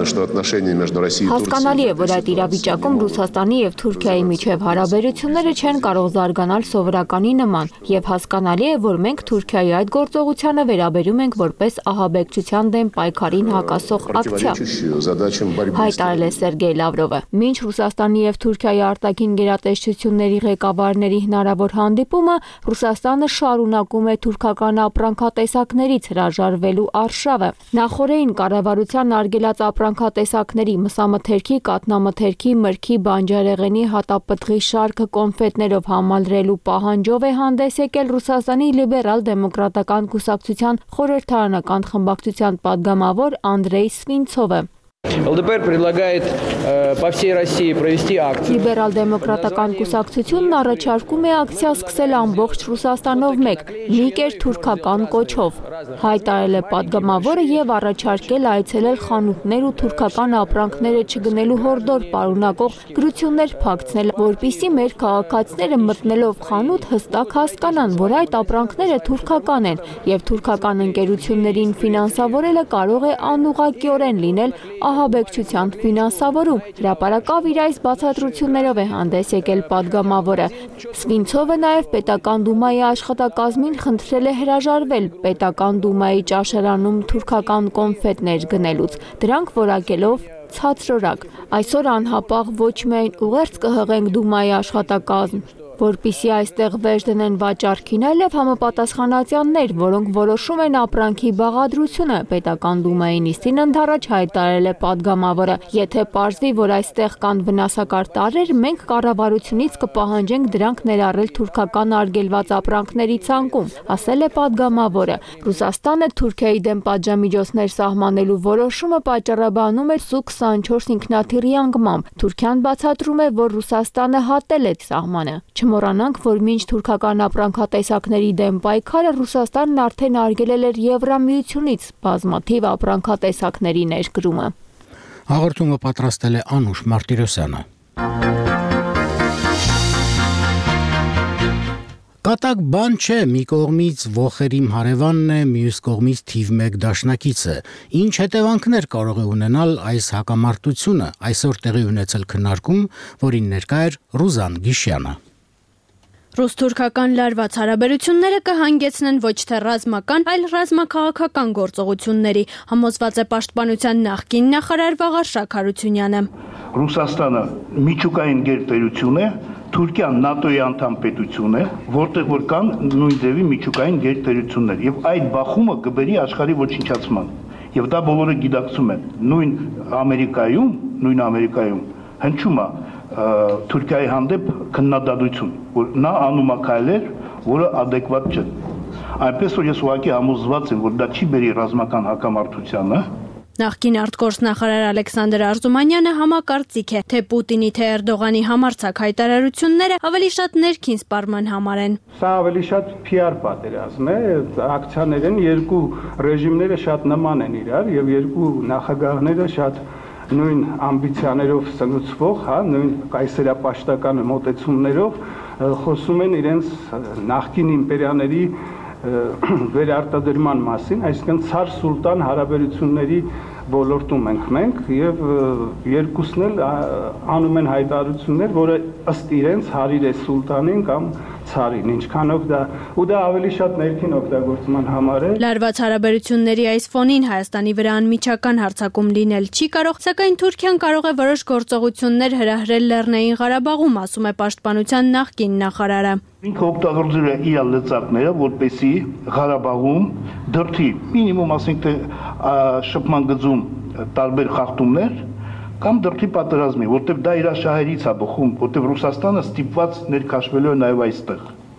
[SPEAKER 10] Հասկանալի է, որ այդ իրավիճակում Ռուսաստանը եւ Թուրքիայի միջև հարաբերությունները չեն կարող զարգանալ սովորականի նման, եւ հասկանալի է, որ մենք Թուրքիայի այդ գործողությանը վերաբերում ենք որպես ահաբեկչության դեմ պայքարին հակասող ակցիա, հայտարարել է Սերգեյ Լավրովը։ Մինչ Ռուսաստանի եւ Թուրքիայի արտաքին գերատեսչությունների ղեկավարների հնարավոր հանդիպումը, Ռուսաստանը շարունակում է թուրքական ապրանքատեսակներից հրաժարվելու արշավը։ Նախորդին կառավարության արգելած ապրանքատեսակների մսամթերքի, կաթնամթերքի, մրգի, բանջարեղենի, հատապտղի շարքը կոնֆետներով համալրելու пահանջով է հանդես եկել Ռուսաստանի լիբերալ դեմոկրատական կուսակցության խորհրդարանական խմբակցության падգամավոր Անդրեյ Սվինցովը։
[SPEAKER 18] ЛДПР предлагает по всей России провести акцию.
[SPEAKER 10] Լիբերալ-դեմոկրատական կուսակցությունն առաջարկում է ակցիա սկսել ամբողջ Ռուսաստանով մեկ, լիգեր թուրքական կոչով։ Հայտարարել է падգամավորը եւ առաջարկել այցելել խանութներ ու թուրքական ապրանքները չգնելու հորդոր պարունակող գրություններ փակցնել, որպիսի մեր քաղաքացիները մտնելով խանութ հստակ հասկանան, որ այդ ապրանքները թուրքական են եւ թուրքական ընկերություններին ֆինանսավորելը կարող է անուղղակիորեն լինել ահաբեկչության ֆինանսավորում։ Հրապարակավ իր այս բացատրություններով է հանդես եկել падգամավորը։ Սվինցովը նաև պետական դումայի աշխատակազմին խնդրել է հրաժարվել պետական դումայի ճաշարանում թուրքական կոնֆետներ գնելուց, դրանք որակելով ցածրորակ։ Այսօր անհապաղ ոչ միայն ուղերձ կհղենք դումայի աշխատակազմ, որպիսի այստեղ վերջ դնեն վաճառքին, այլև համապատասխանատյաններ, որոնք որոշում են ապրանքի բաղադրությունը, պետական դումայի նիստին ընդառաջ հայտարարել է падգամավորը։ Եթե պարզվի, որ այստեղ կան վնասակար տարրեր, մենք կառավարությունից կպահանջենք դրանք ներառել թուրքական արգելված ապրանքների ցանկում, ասել է падգամավորը։ Ռուսաստանը Թուրքիայի դեմ պատժամիջոցներ սահմանելու որոշումը պատճառաբանում է Su-24 ինքնաթիռի անկմամբ։ Թուրքիան բացատրում է, որ Ռուսաստանը հատել է սահմանը։ Չմոռանանք, որ մինչ թուրքական ապրանքատեսակների դեմ պայքարը Ռուսաստանն արդեն արգելել էր Եվրամիությունից բազմաթիվ ապրանքատեսակների ներկրումը։
[SPEAKER 2] Հաղորդումը պատրաստել է Անուշ Մարտիրոսյանը։ Կատակ բան չէ, մի կողմից ոխերիմ հարևանն է, մյուս կողմից թիվ 1 դաշնակիցը։ Ինչ հետևանքներ կարող է ունենալ այս հակամարտությունը, այսօր տեղի ունեցել քննարկում, որին ներկա էր Ռուզան Գիշյանը։
[SPEAKER 8] Ռուս-թուրքական լարված հարաբերությունները կհանգեցնեն ոչ թե ռազմական, այլ ռազմաքաղաքական գործողությունների, համոզված է Պաշտպանության նախկին նախարար Վաղար Շաքարությունյանը։
[SPEAKER 9] Ռուսաստանը միջուկային գերտերություն է, Թուրքիան ՆԱՏՕ-ի անդամ պետություն է, որտեղ որ կան նույն ձևի միջուկային գերտերություններ, եւ այդ բախումը կբերի աշխարհի ոչնչացման։ Եվ դա բոլորը գիտակցում են։ Նույն Ամերիկայում հնչում է Թուրքիայի հանդեպ քննադատություն, որ նա անում է քայլեր, որը adekvat չեն։ Այնպես որ ես ուղղակի համոզված եմ, որ դա չի բերի ռազմական հակամարտությանը։
[SPEAKER 8] Նախկին արտգործնախարար Ալեքսանդր Արզումանյանը համակարծիք է, թե Պուտինի, թե Էրդողանի համարձակ հայտարարությունները ավելի շատ ներքին սպառման համար են։
[SPEAKER 11] Սա ավելի շատ PR պատերազմ է, ակցիաներ են, երկու ռեժիմները շատ նման են իրար եւ երկու նախագահները շատ նույն ամբիցիաներով սնուցվող, նույն կայսերապաշտական մոտեցումներով խոսում են իրենց նախկին իմպերիաների վերարտադրման մասին, այսինքն ցար սուլտան հարաբերությունների ոլորտում ենք մենք եւ երկուսն էլ անում են հայտարարություններ, որը ըստ իրենց հարիր է սուլտանին կամ ցարին, ինչքանով դա ավելի շատ ներքին օգտագործման համար է։
[SPEAKER 8] Լարված հարաբերությունների այս ֆոնին Հայաստանի վրա անմիջական հարձակում լինել չի կարող, սակայն Թուրքիան կարող է որոշ գործողություններ հրահրել Լեռնային Ղարաբաղում, ասում է Պաշտպանության նախկին նախարարը։
[SPEAKER 9] Ինքը օգտագործել է իր լծակները, որպեսզի Ղարաբաղում դրդի մինիմում, ասենք թե շփման գծում տարբեր խախտումներ կամ դրդի պատերազմի, որտեղ դա իր շահերից է բխում, որտեղ Ռուսաստանը ստիպված ներքաշվելու է նաև այստեղ։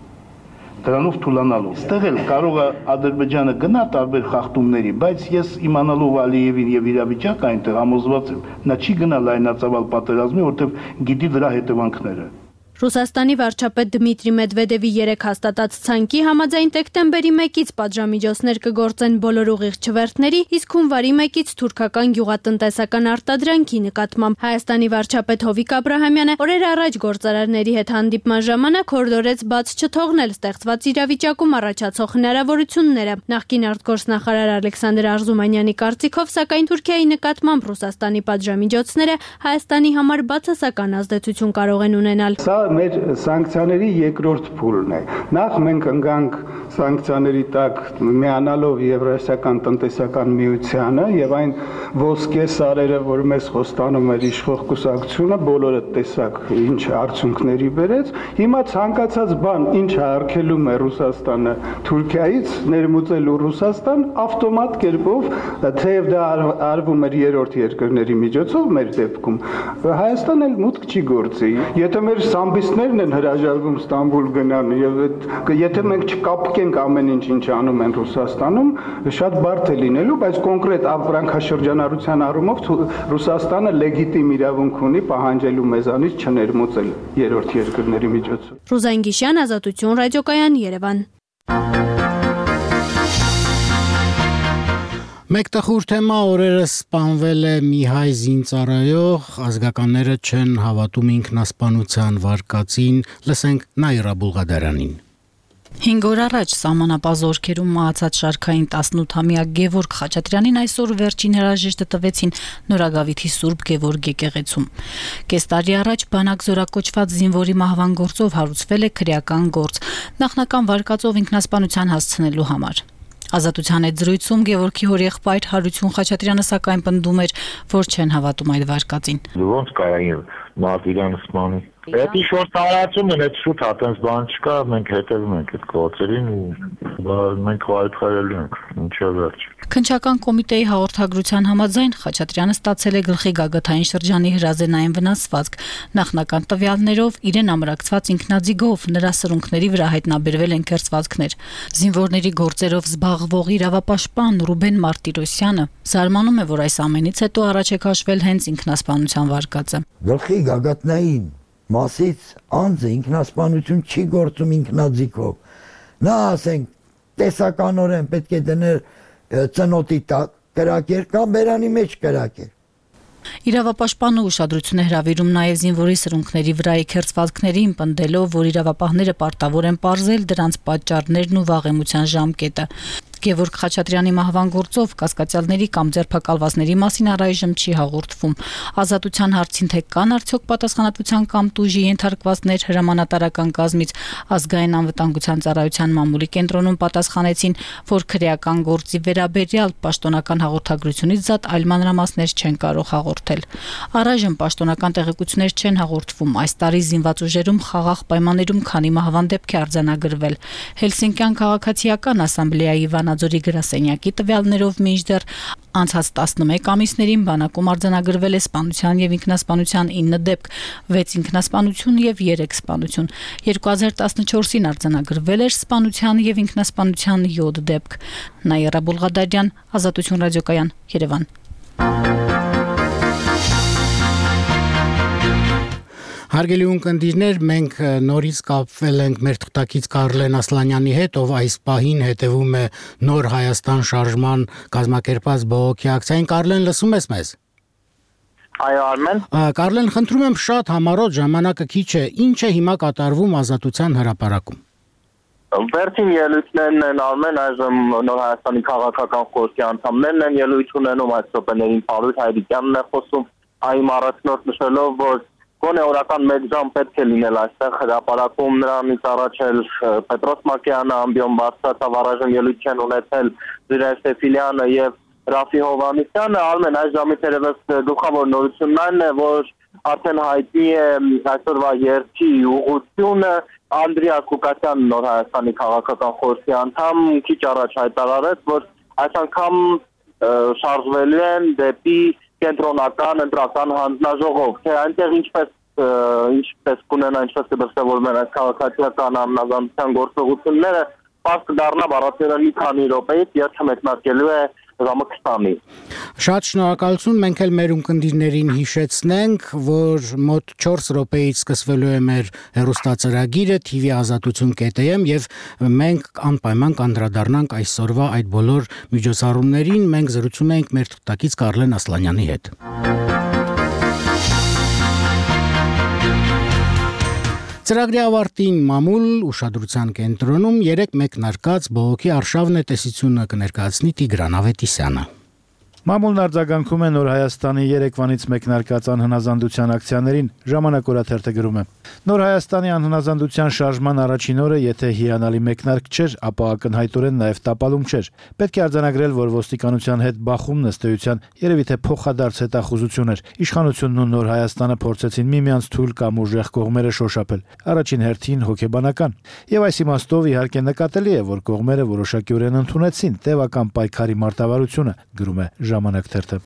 [SPEAKER 9] Դրանով թուլանալու։ Այստեղ էլ կարող է Ադրբեջանը գնա տարբեր խախտումների, բայց ես իմանալով Ալիևին եւ իրավիճակը այնտեղ համոզված եմ, նա չի գնա լայնածավալ պատերազմի, որտեղ գիտի դրա հետևանքները։
[SPEAKER 8] Ռուսաստանի վարչապետ Դմիտրի Մեդվեդևի 3 հաստատած ցանկի համաձայն դեկտեմբերի 1-ից պատժամիջոցներ կգործեն բոլոր ուղիղ չվերթների, իսկ հունվարի 1-ից թուրքական գյուղատնտեսական արտադրանքի նկատմամբ Հայաստանի վարչապետ Հովիկ Աբրահամյանը օրեր առաջ գործարարների հետ հանդիպման ժամանակ հորդորեց բաց չթողնել ստեղծված իրավիճակում առաջացող հնարավորությունները։ Նախկին արտգործնախարար Ալեքսանդր Արզումանյանի կարծիքով, սակայն Թուրքիայի նկատմամբ Ռուսաստանի պատժամիջոցները Հայաստանի համար բացասական ազդեցություն կարող են ունենալ։
[SPEAKER 11] Մեր սանկցիաների երկրորդ փուլն է։ Նախ մենք ընկանք սանկցիաների տակ միանալով Եվրասիական տնտեսական միությանը եւ այն ոսկե սարերը, որ մեզ խոստանում էր իշխող կուսակցությունը, բոլորը տեսակ ինչ արդյունքների բերեց։ Հիմա ցանկացած բան, ինչը արգելում է Ռուսաստանը Թուրքիայից, ներմուծելու Ռուսաստան ավտոմատ կերպով, թեև դա արվում էր երրորդ երկրների միջոցով մեր դեպքում, Հայաստան էլ մուտք չի գործի։ Եթե մեր սամբիստներն են հրաժարվում Ստամբուլ գնան եւ եթե մենք չկապկենք ամեն ինչ անում են Ռուսաստանում, շատ բարդ է լինելու, բայց կոնկրետ ապրանքաշրջանառության առումով Ռուսաստանը լեգիտիմ իրավունք ունի պահանջելու մեզանից չներմուծել երրորդ երկրների միջոցով։
[SPEAKER 8] Ռուզան Գիշյան, Ազատություն ռադիոկայան, Երևան։
[SPEAKER 2] Մեկ տխուր թեմա օրերս սպանվել է մի հայ զինծառայող, ազգականները չեն հավատում ինքնասպանության վարկածին, լսենք Նաիրա Բուլղադարանին։
[SPEAKER 12] 5 օր առաջ սահմանապահ զորքերում մահացած շարքային 18-ամյա Գևորգ Խաչատրյանին այսօր վերջին հրաժեշտը տվեցին Նորագավիթի Սուրբ Գևորգ եկեղեցում։ Կես տարի առաջ բանակ զորակոչված զինվորի մահվան գործով հարուցվել է քրեական գործ, նախնական վարկածով ինքնասպանության հասցնելու համար։ Ազատության այդ զրույցում Գևորգի հորեղբայր Հարություն Խաչատրյանը սակայն պնդում էր, որ չեն հավատում այդ վարկածին։
[SPEAKER 13] Ոնց կարա մարդ իրան սպանի։ Դա շորտ տարածում են, այդ շուտ հատենց բան չկա, մենք հետևում ենք այդ գործերին ու մենք հայտարարելու ենք, ինչա վերջ։
[SPEAKER 12] Քննչական կոմիտեի հաղորդագրության համաձայն Խաչատրյանը ստացել է գլխի գագաթային շրջանի հրազենային վնասվածք, նախնական տվյալներով իրեն ամրակցված ինքնաձիգով նրա սրունքների վրա հայտնաբերվել են կերծվածքներ։ Զինվորների գործերով զբաղվող իրավապաշտպան Ռուբեն Մարտիրոսյանը զարմանում է, որ այս ամենից հետո առաջ է քաշվել հենց ինքնասպանության վարկածը։
[SPEAKER 16] Գլխի գագաթնային մասից անձը ինքնասպանություն չի գործում ինքնաձիգով։ Նա ասենք տեսականորեն պետք է դներ ծնոտի տակ կրակեր կամ բերանի մեջ կրակեր։
[SPEAKER 12] Իրավապաշտպանը ուշադրություն է հրավիրում նաև զինվորի սրունքների վրայի քերծվածքներին, պնդելով, որ իրավապահները պարտավոր են պարզել դրանց պատճառներն ու վաղեմության ժամկետը։ Գևորգ Խաչատրյանի մահվան գործով կասկածյալների կամ ձերբակալվածների մասին առայժմ չի հաղորդվում։ Ազատության հարցին թե կան արդյոք պատասխանատվության կամ տուժի ենթարկվածներ հրամանատարական կազմից ազգային անվտանգության ծառայության մամուլի կենտրոնում պատասխանեցին, որ քրեական գործի վերաբերյալ պաշտոնական հաղորդագրությունից զատ այլ մանրամասներ չեն կարող հաղորդել։ Առայժմ պաշտոնական տեղեկություններ չեն հաղորդվում։ Այս տարի զինված ուժերում խաղաղ պայմաններում քանի մահվան դեպք է արձանագրվել։ Հելսինկյան քաղաքացիական ասամբլեայի Վանաձորի գրասենյակի տվյալներով մինչդեռ անցած 11 ամիսներին բանակում արձանագրվել է սպանության եւ ինքնասպանության 9 դեպք, 6 ինքնասպանություն եւ 3 սպանություն։ 2014-ին արձանագրվել էր սպանության եւ ինքնասպանության 7 դեպք։ Նաիրա Բուլղադարյան, Ազատություն ռադիոկայան, Երևան։
[SPEAKER 2] Հարգելի ունկնդիրներ, մենք նորից կապվել ենք մեր թղթակից Կարլեն Ասլանյանի հետ, ով այս պահին հետևում է Նոր Հայաստան շարժման կազմակերպած բողոքի ակցիային։ Կարլեն, լսում ես մեզ։
[SPEAKER 14] Այո, Արմեն։
[SPEAKER 2] Կարլեն, խնդրում եմ շատ համառոտ, ժամանակը քիչ է, ինչ է հիմա կատարվում Ազատության հրապարակում։
[SPEAKER 14] Վերջին ելույթներն են Արմեն, այժմ Նոր Հայաստանի քաղաքական խորհրդի անդամներն են ելույթ ունենում, այս րոպեներին Պարույր Հայրիկյանն է խոսում, այն առաջնորդ նշելով, որ գոնե օրական 1 ժամ պետք է լինել այստեղ հրապարակում, նրանից առաջ էլ Պետրոս Մակեյանը ամբիոն բարձրացավ, առայժմ ելույթ են ունեցել Զիրայր Սեֆիլյանը եւ Ռաֆի Հովհաննիսյանը, Արմեն, այս ժամից երևս գլխավոր նորությունն այն է, որ արդեն հայտնի է այսօրվա երթի ուղղությունը, Անդրեաս Ղուկասյանն Նոր Հայաստանի քաղաքական խորհրդի անդամ քիչ առաջ հայտարարեց, որ այս անգամ շարժվելու են դեպի կենտրոնական ընտրական հանձնաժողով, թե այնտեղ ինչպես կունենա, ինչպես կդրսևորվեն այս քաղաքացիական անհնազանդության գործողությունները, պարզ կդառնա բառացիորեն մի քանի րոպեից երթը մեկնարկելու է ժամը 20-ի։
[SPEAKER 2] Շատ շնորհակալություն, մենք էլ մեր ունկնդիրներին հիշեցնենք, որ մոտ 4 րոպեից սկսվելու է մեր հեռուստածրագիրը tv-azatutun.am եւ մենք անպայման կանդրադառնանք այսօրվա այդ բոլոր միջոցառումներին, մենք զրուցում ենք մեր թղթակից Կարլեն Ասլանյանի հետ։ Ծրագրի ավարտին մամուլ ուշադրության կենտրոնում 3 մեկնարկած բողոքի արշավն է տեսությունը կներկայացնի Տիգրան Ավետիսյանը։
[SPEAKER 15] Մամուլն արձագանքում է Նոր Հայաստանի Երևանից մեկնարկած անհնազանդության ակցիաներին, Ժամանակ օրաթերթը գրում է. Նոր Հայաստանի անհնազանդության շարժման առաջին օրը, եթե հիանալի մեկնարկ չէր, ապա ակնհայտորեն նաև տապալում չէր։ Պետք է արձանագրել, որ ոստիկանության հետ բախումն ըստ էության երևի թե փոխադարձ հետախուզություն էր։ Իշխանությունն ու Նոր Հայաստանը փորձեցին միմյանց թույլ կամ ուժեղ կողմերը շոշափել։ Առաջին հերթին հոգեբանական։ Եվ այս իմաստով իհարկե նկատելի է, որ կողմերը որոշակիորեն ընդունեցին տևական պայքարի մարտավարությունը, գրում է Ժամանակ թերթը։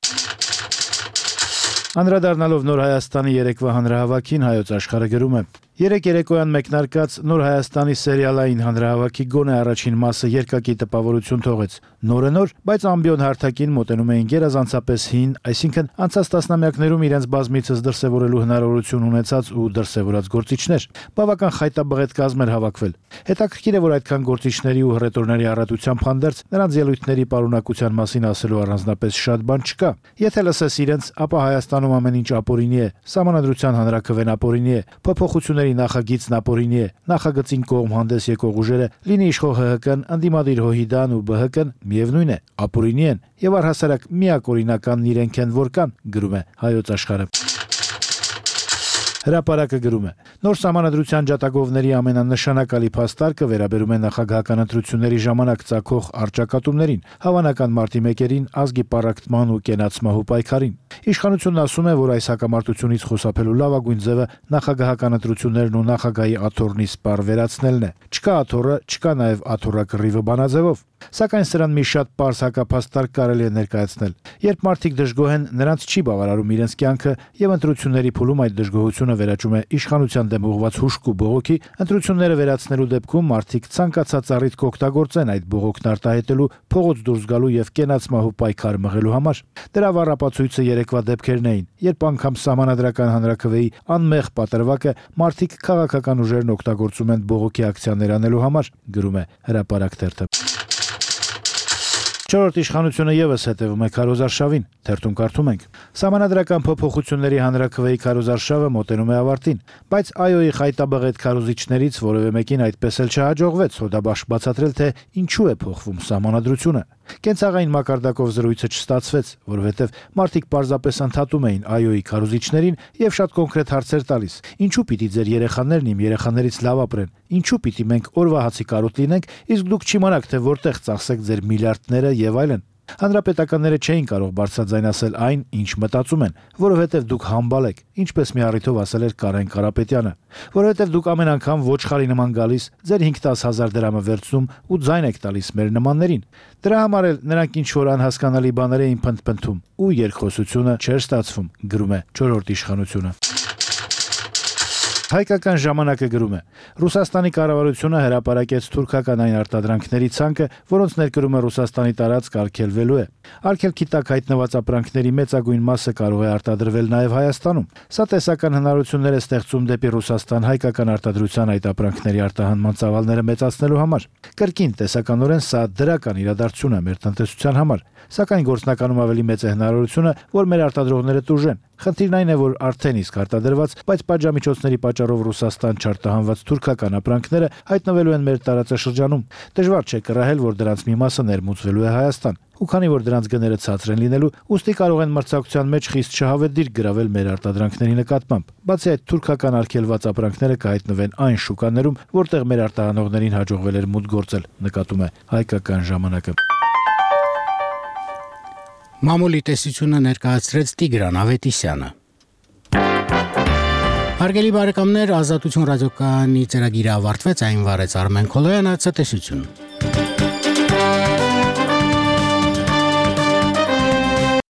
[SPEAKER 15] Անդրադառնալով Նոր Հայաստանի երեկվա հանրահավաքին Հայոց աշխարհը գրում է. Երեք երեկոյան մեկնարկած Նոր Հայաստանի սերիալային հանրահավաքի գոնե առաջին մասը երկակի տպավորություն թողեց։ Նոր, բայց ամբիոն հարթակին մոտենում էին գերազանցապես հին, այսինքն անցած տասնամյակներում իրենց բազմիցս դրսևորելու հնարավորություն ունեցած ու դրսևորած գործիչներ։ Բավական խայտաբղետ կազմ էր հավաքվել։ Հետաքրքիր է, որ այդքան գործիչների ու հռետորների առատությամբ հանդերձ նրանց ելույթների պարունակության մասին ասելու առանձնապես շատ բան չկա։ Եթե լսես իրենց, ապա Հայաստանում ամեն ինչ ապօրինի է, Սահմանադրության հանրաքվեն ապօրինի է, փոփոխությունների նախագիծն ապօրինի է, նախագծին կողմ հանդես եկող ուժերը, լինի իշխող ՀՀԿ-ն, ընդդիմադիր ՀՅԴ-ն ու ԲՀԿ-ն միևնույն է, ապօրինի են եւ առհասարակ միակ օրինականն իրենք են, որ կան, գրում է Հայոց աշխարհը։ Հրապարակը գրում է. Նոր Սահմանադրության ջատագովների ամենանշանակալի փաստարկը վերաբերում է նախագահական ընտրությունների ժամանակ ծագող առճակատումներին, հավանական մարտի 1-ին ազգի պառակտման ու կենացմահու պայքարին։ Իշխանությունն ասում է, որ այս հակամարտությունից խուսափելու լավագույն ձևը նախագահական ընտրություններն ու նախագահի աթոռնի սպառ վերացնելն է։ Չկա աթոռը, չկա նաև աթոռակռիվը բանաձևով։ Սակայն սրան մի շատ պարզ հակափաստարկ կարելի է ներկայացնել։ Երբ մարդիկ դժգոհ են, նրանց չի բավարարում իրենց կյանքը եւ ընտրությունների փուլում այդ դժգոհությունը վերաճում է իշխանության դեմ ուղղված հուշք ու բողոքի, ընտրությունները վերացնելու դեպքում մարդիկ ցանկացած առիթ կօգտագործեն այդ բողոքն արտահայտելու, փողոց դուրս գալու եւ կենացմահու պայքար մղելու համար։ Դրա վառապացույցը երեկվա դեպքերն էին, երբ անգամ Սահմանադրական հանրաքվեի անմեղ պատրվակը մարդիկ քաղաքական ուժերն օգտագործում են բողոքի ակցիաներ անելու համար, գրում է Հրապարակ թերթը։ Չորրորդ իշխանությունը եւս հետևում է քարոզարշավին, թերթում կարդում ենք. Սահմանադրական փոփոխությունների հանրաքվեի քարոզարշավը մոտենում է ավարտին, բայց ԱՅՈ-ի խայտաբղետ քարոզիչներից որևէ մեկին այդպես էլ չհաջողվեց հոդաբաշխ բացատրել, թե ինչու է փոխվում սահմանադրությունը։ Կենցաղային մակարդակով զրույցը չստացվեց, որովհետև մարդիկ պարզապես ընդհատում էին ԱՅՈ-ի քարոզիչներին եւ շատ կոնկրետ հարցեր տալիս. ինչու պիտի ձեր երեխաներն իմ երեխաներից լավ ապրեն, ինչու պիտի մենք օրվա հացի կարոտ լինենք, իսկ դուք չիմանաք, թե որտեղ ծախսեք ձեր միլիարդները եւ այլն։ Հանրապետականները չէին կարող բարձրաձայն ասել այն, ինչ մտածում են, որովհետև դուք համբալ եք, ինչպես մի առիթով ասել էր Կարեն Կարապետյանը, որովհետև դուք ամեն անգամ ոչխարի նման գալիս, ձեր 5-10 հազար դրամը վերցնում ու ձայն եք տալիս մեր նմաններին։ Դրա համար էլ նրանք ինչ-որ անհասկանալի բաներ էին փնթփնթում ու երկխոսությունը չէր ստացվում, գրում է 4-րդ իշխանությունը։ Հայկական ժամանակը գրում է. Ռուսաստանի կառավարությունը հրապարակեց թուրքական այն արտադրանքների ցանկը, որոնց ներկրումը Ռուսաստանի տարածք արգելվելու է։ Արգելքի տակ հայտնված ապրանքների մեծագույն մասը կարող է արտադրվել նաև Հայաստանում։ Սա տեսական հնարավորություններ է ստեղծում դեպի Ռուսաստան հայկական արտադրության այդ ապրանքների արտահանման ծավալները մեծացնելու համար։ Կրկին տեսականորեն սա դրական իրադարձություն է մեր տնտեսության համար, սակայն գործնականում ավելի մեծ է հնարավորությունը, որ մեր արտադրողները տուժեն։ Խնդիրն այն է, որ արդեն իսկ արտադրված, բայց պատժամիջոցների պատճառով Ռուսաստան չարտահանված թուրքական ապրանքները հայտնվելու են մեր տարածաշրջանում։ Դժվար չէ կռահել, որ դրանց մի մասը ներմուծվելու է Հայաստան։ Ու քանի որ դրանց գները ցածր են լինելու, ուստի կարող են մրցակցության մեջ խիստ շահավետ դիրք գրավել մեր արտադրանքների նկատմամբ։ Բացի այդ, թուրքական արգելված ապրանքները կհայտնվեն այն շուկաներում, որտեղ մեր արտահանողներին հաջողվել էր մուտք գործել, նկատում է Հայկական ժամանակը։
[SPEAKER 2] Մամուլի տեսությունը ներկայացրեց Տիգրան Ավետիսյանը։ Հարգելի բարեկամներ, Ազատություն ռադիոկայանի ծրագիրը ավարտվեց, այն վարեց Արմեն Քոլոյանը, ցտեսություն։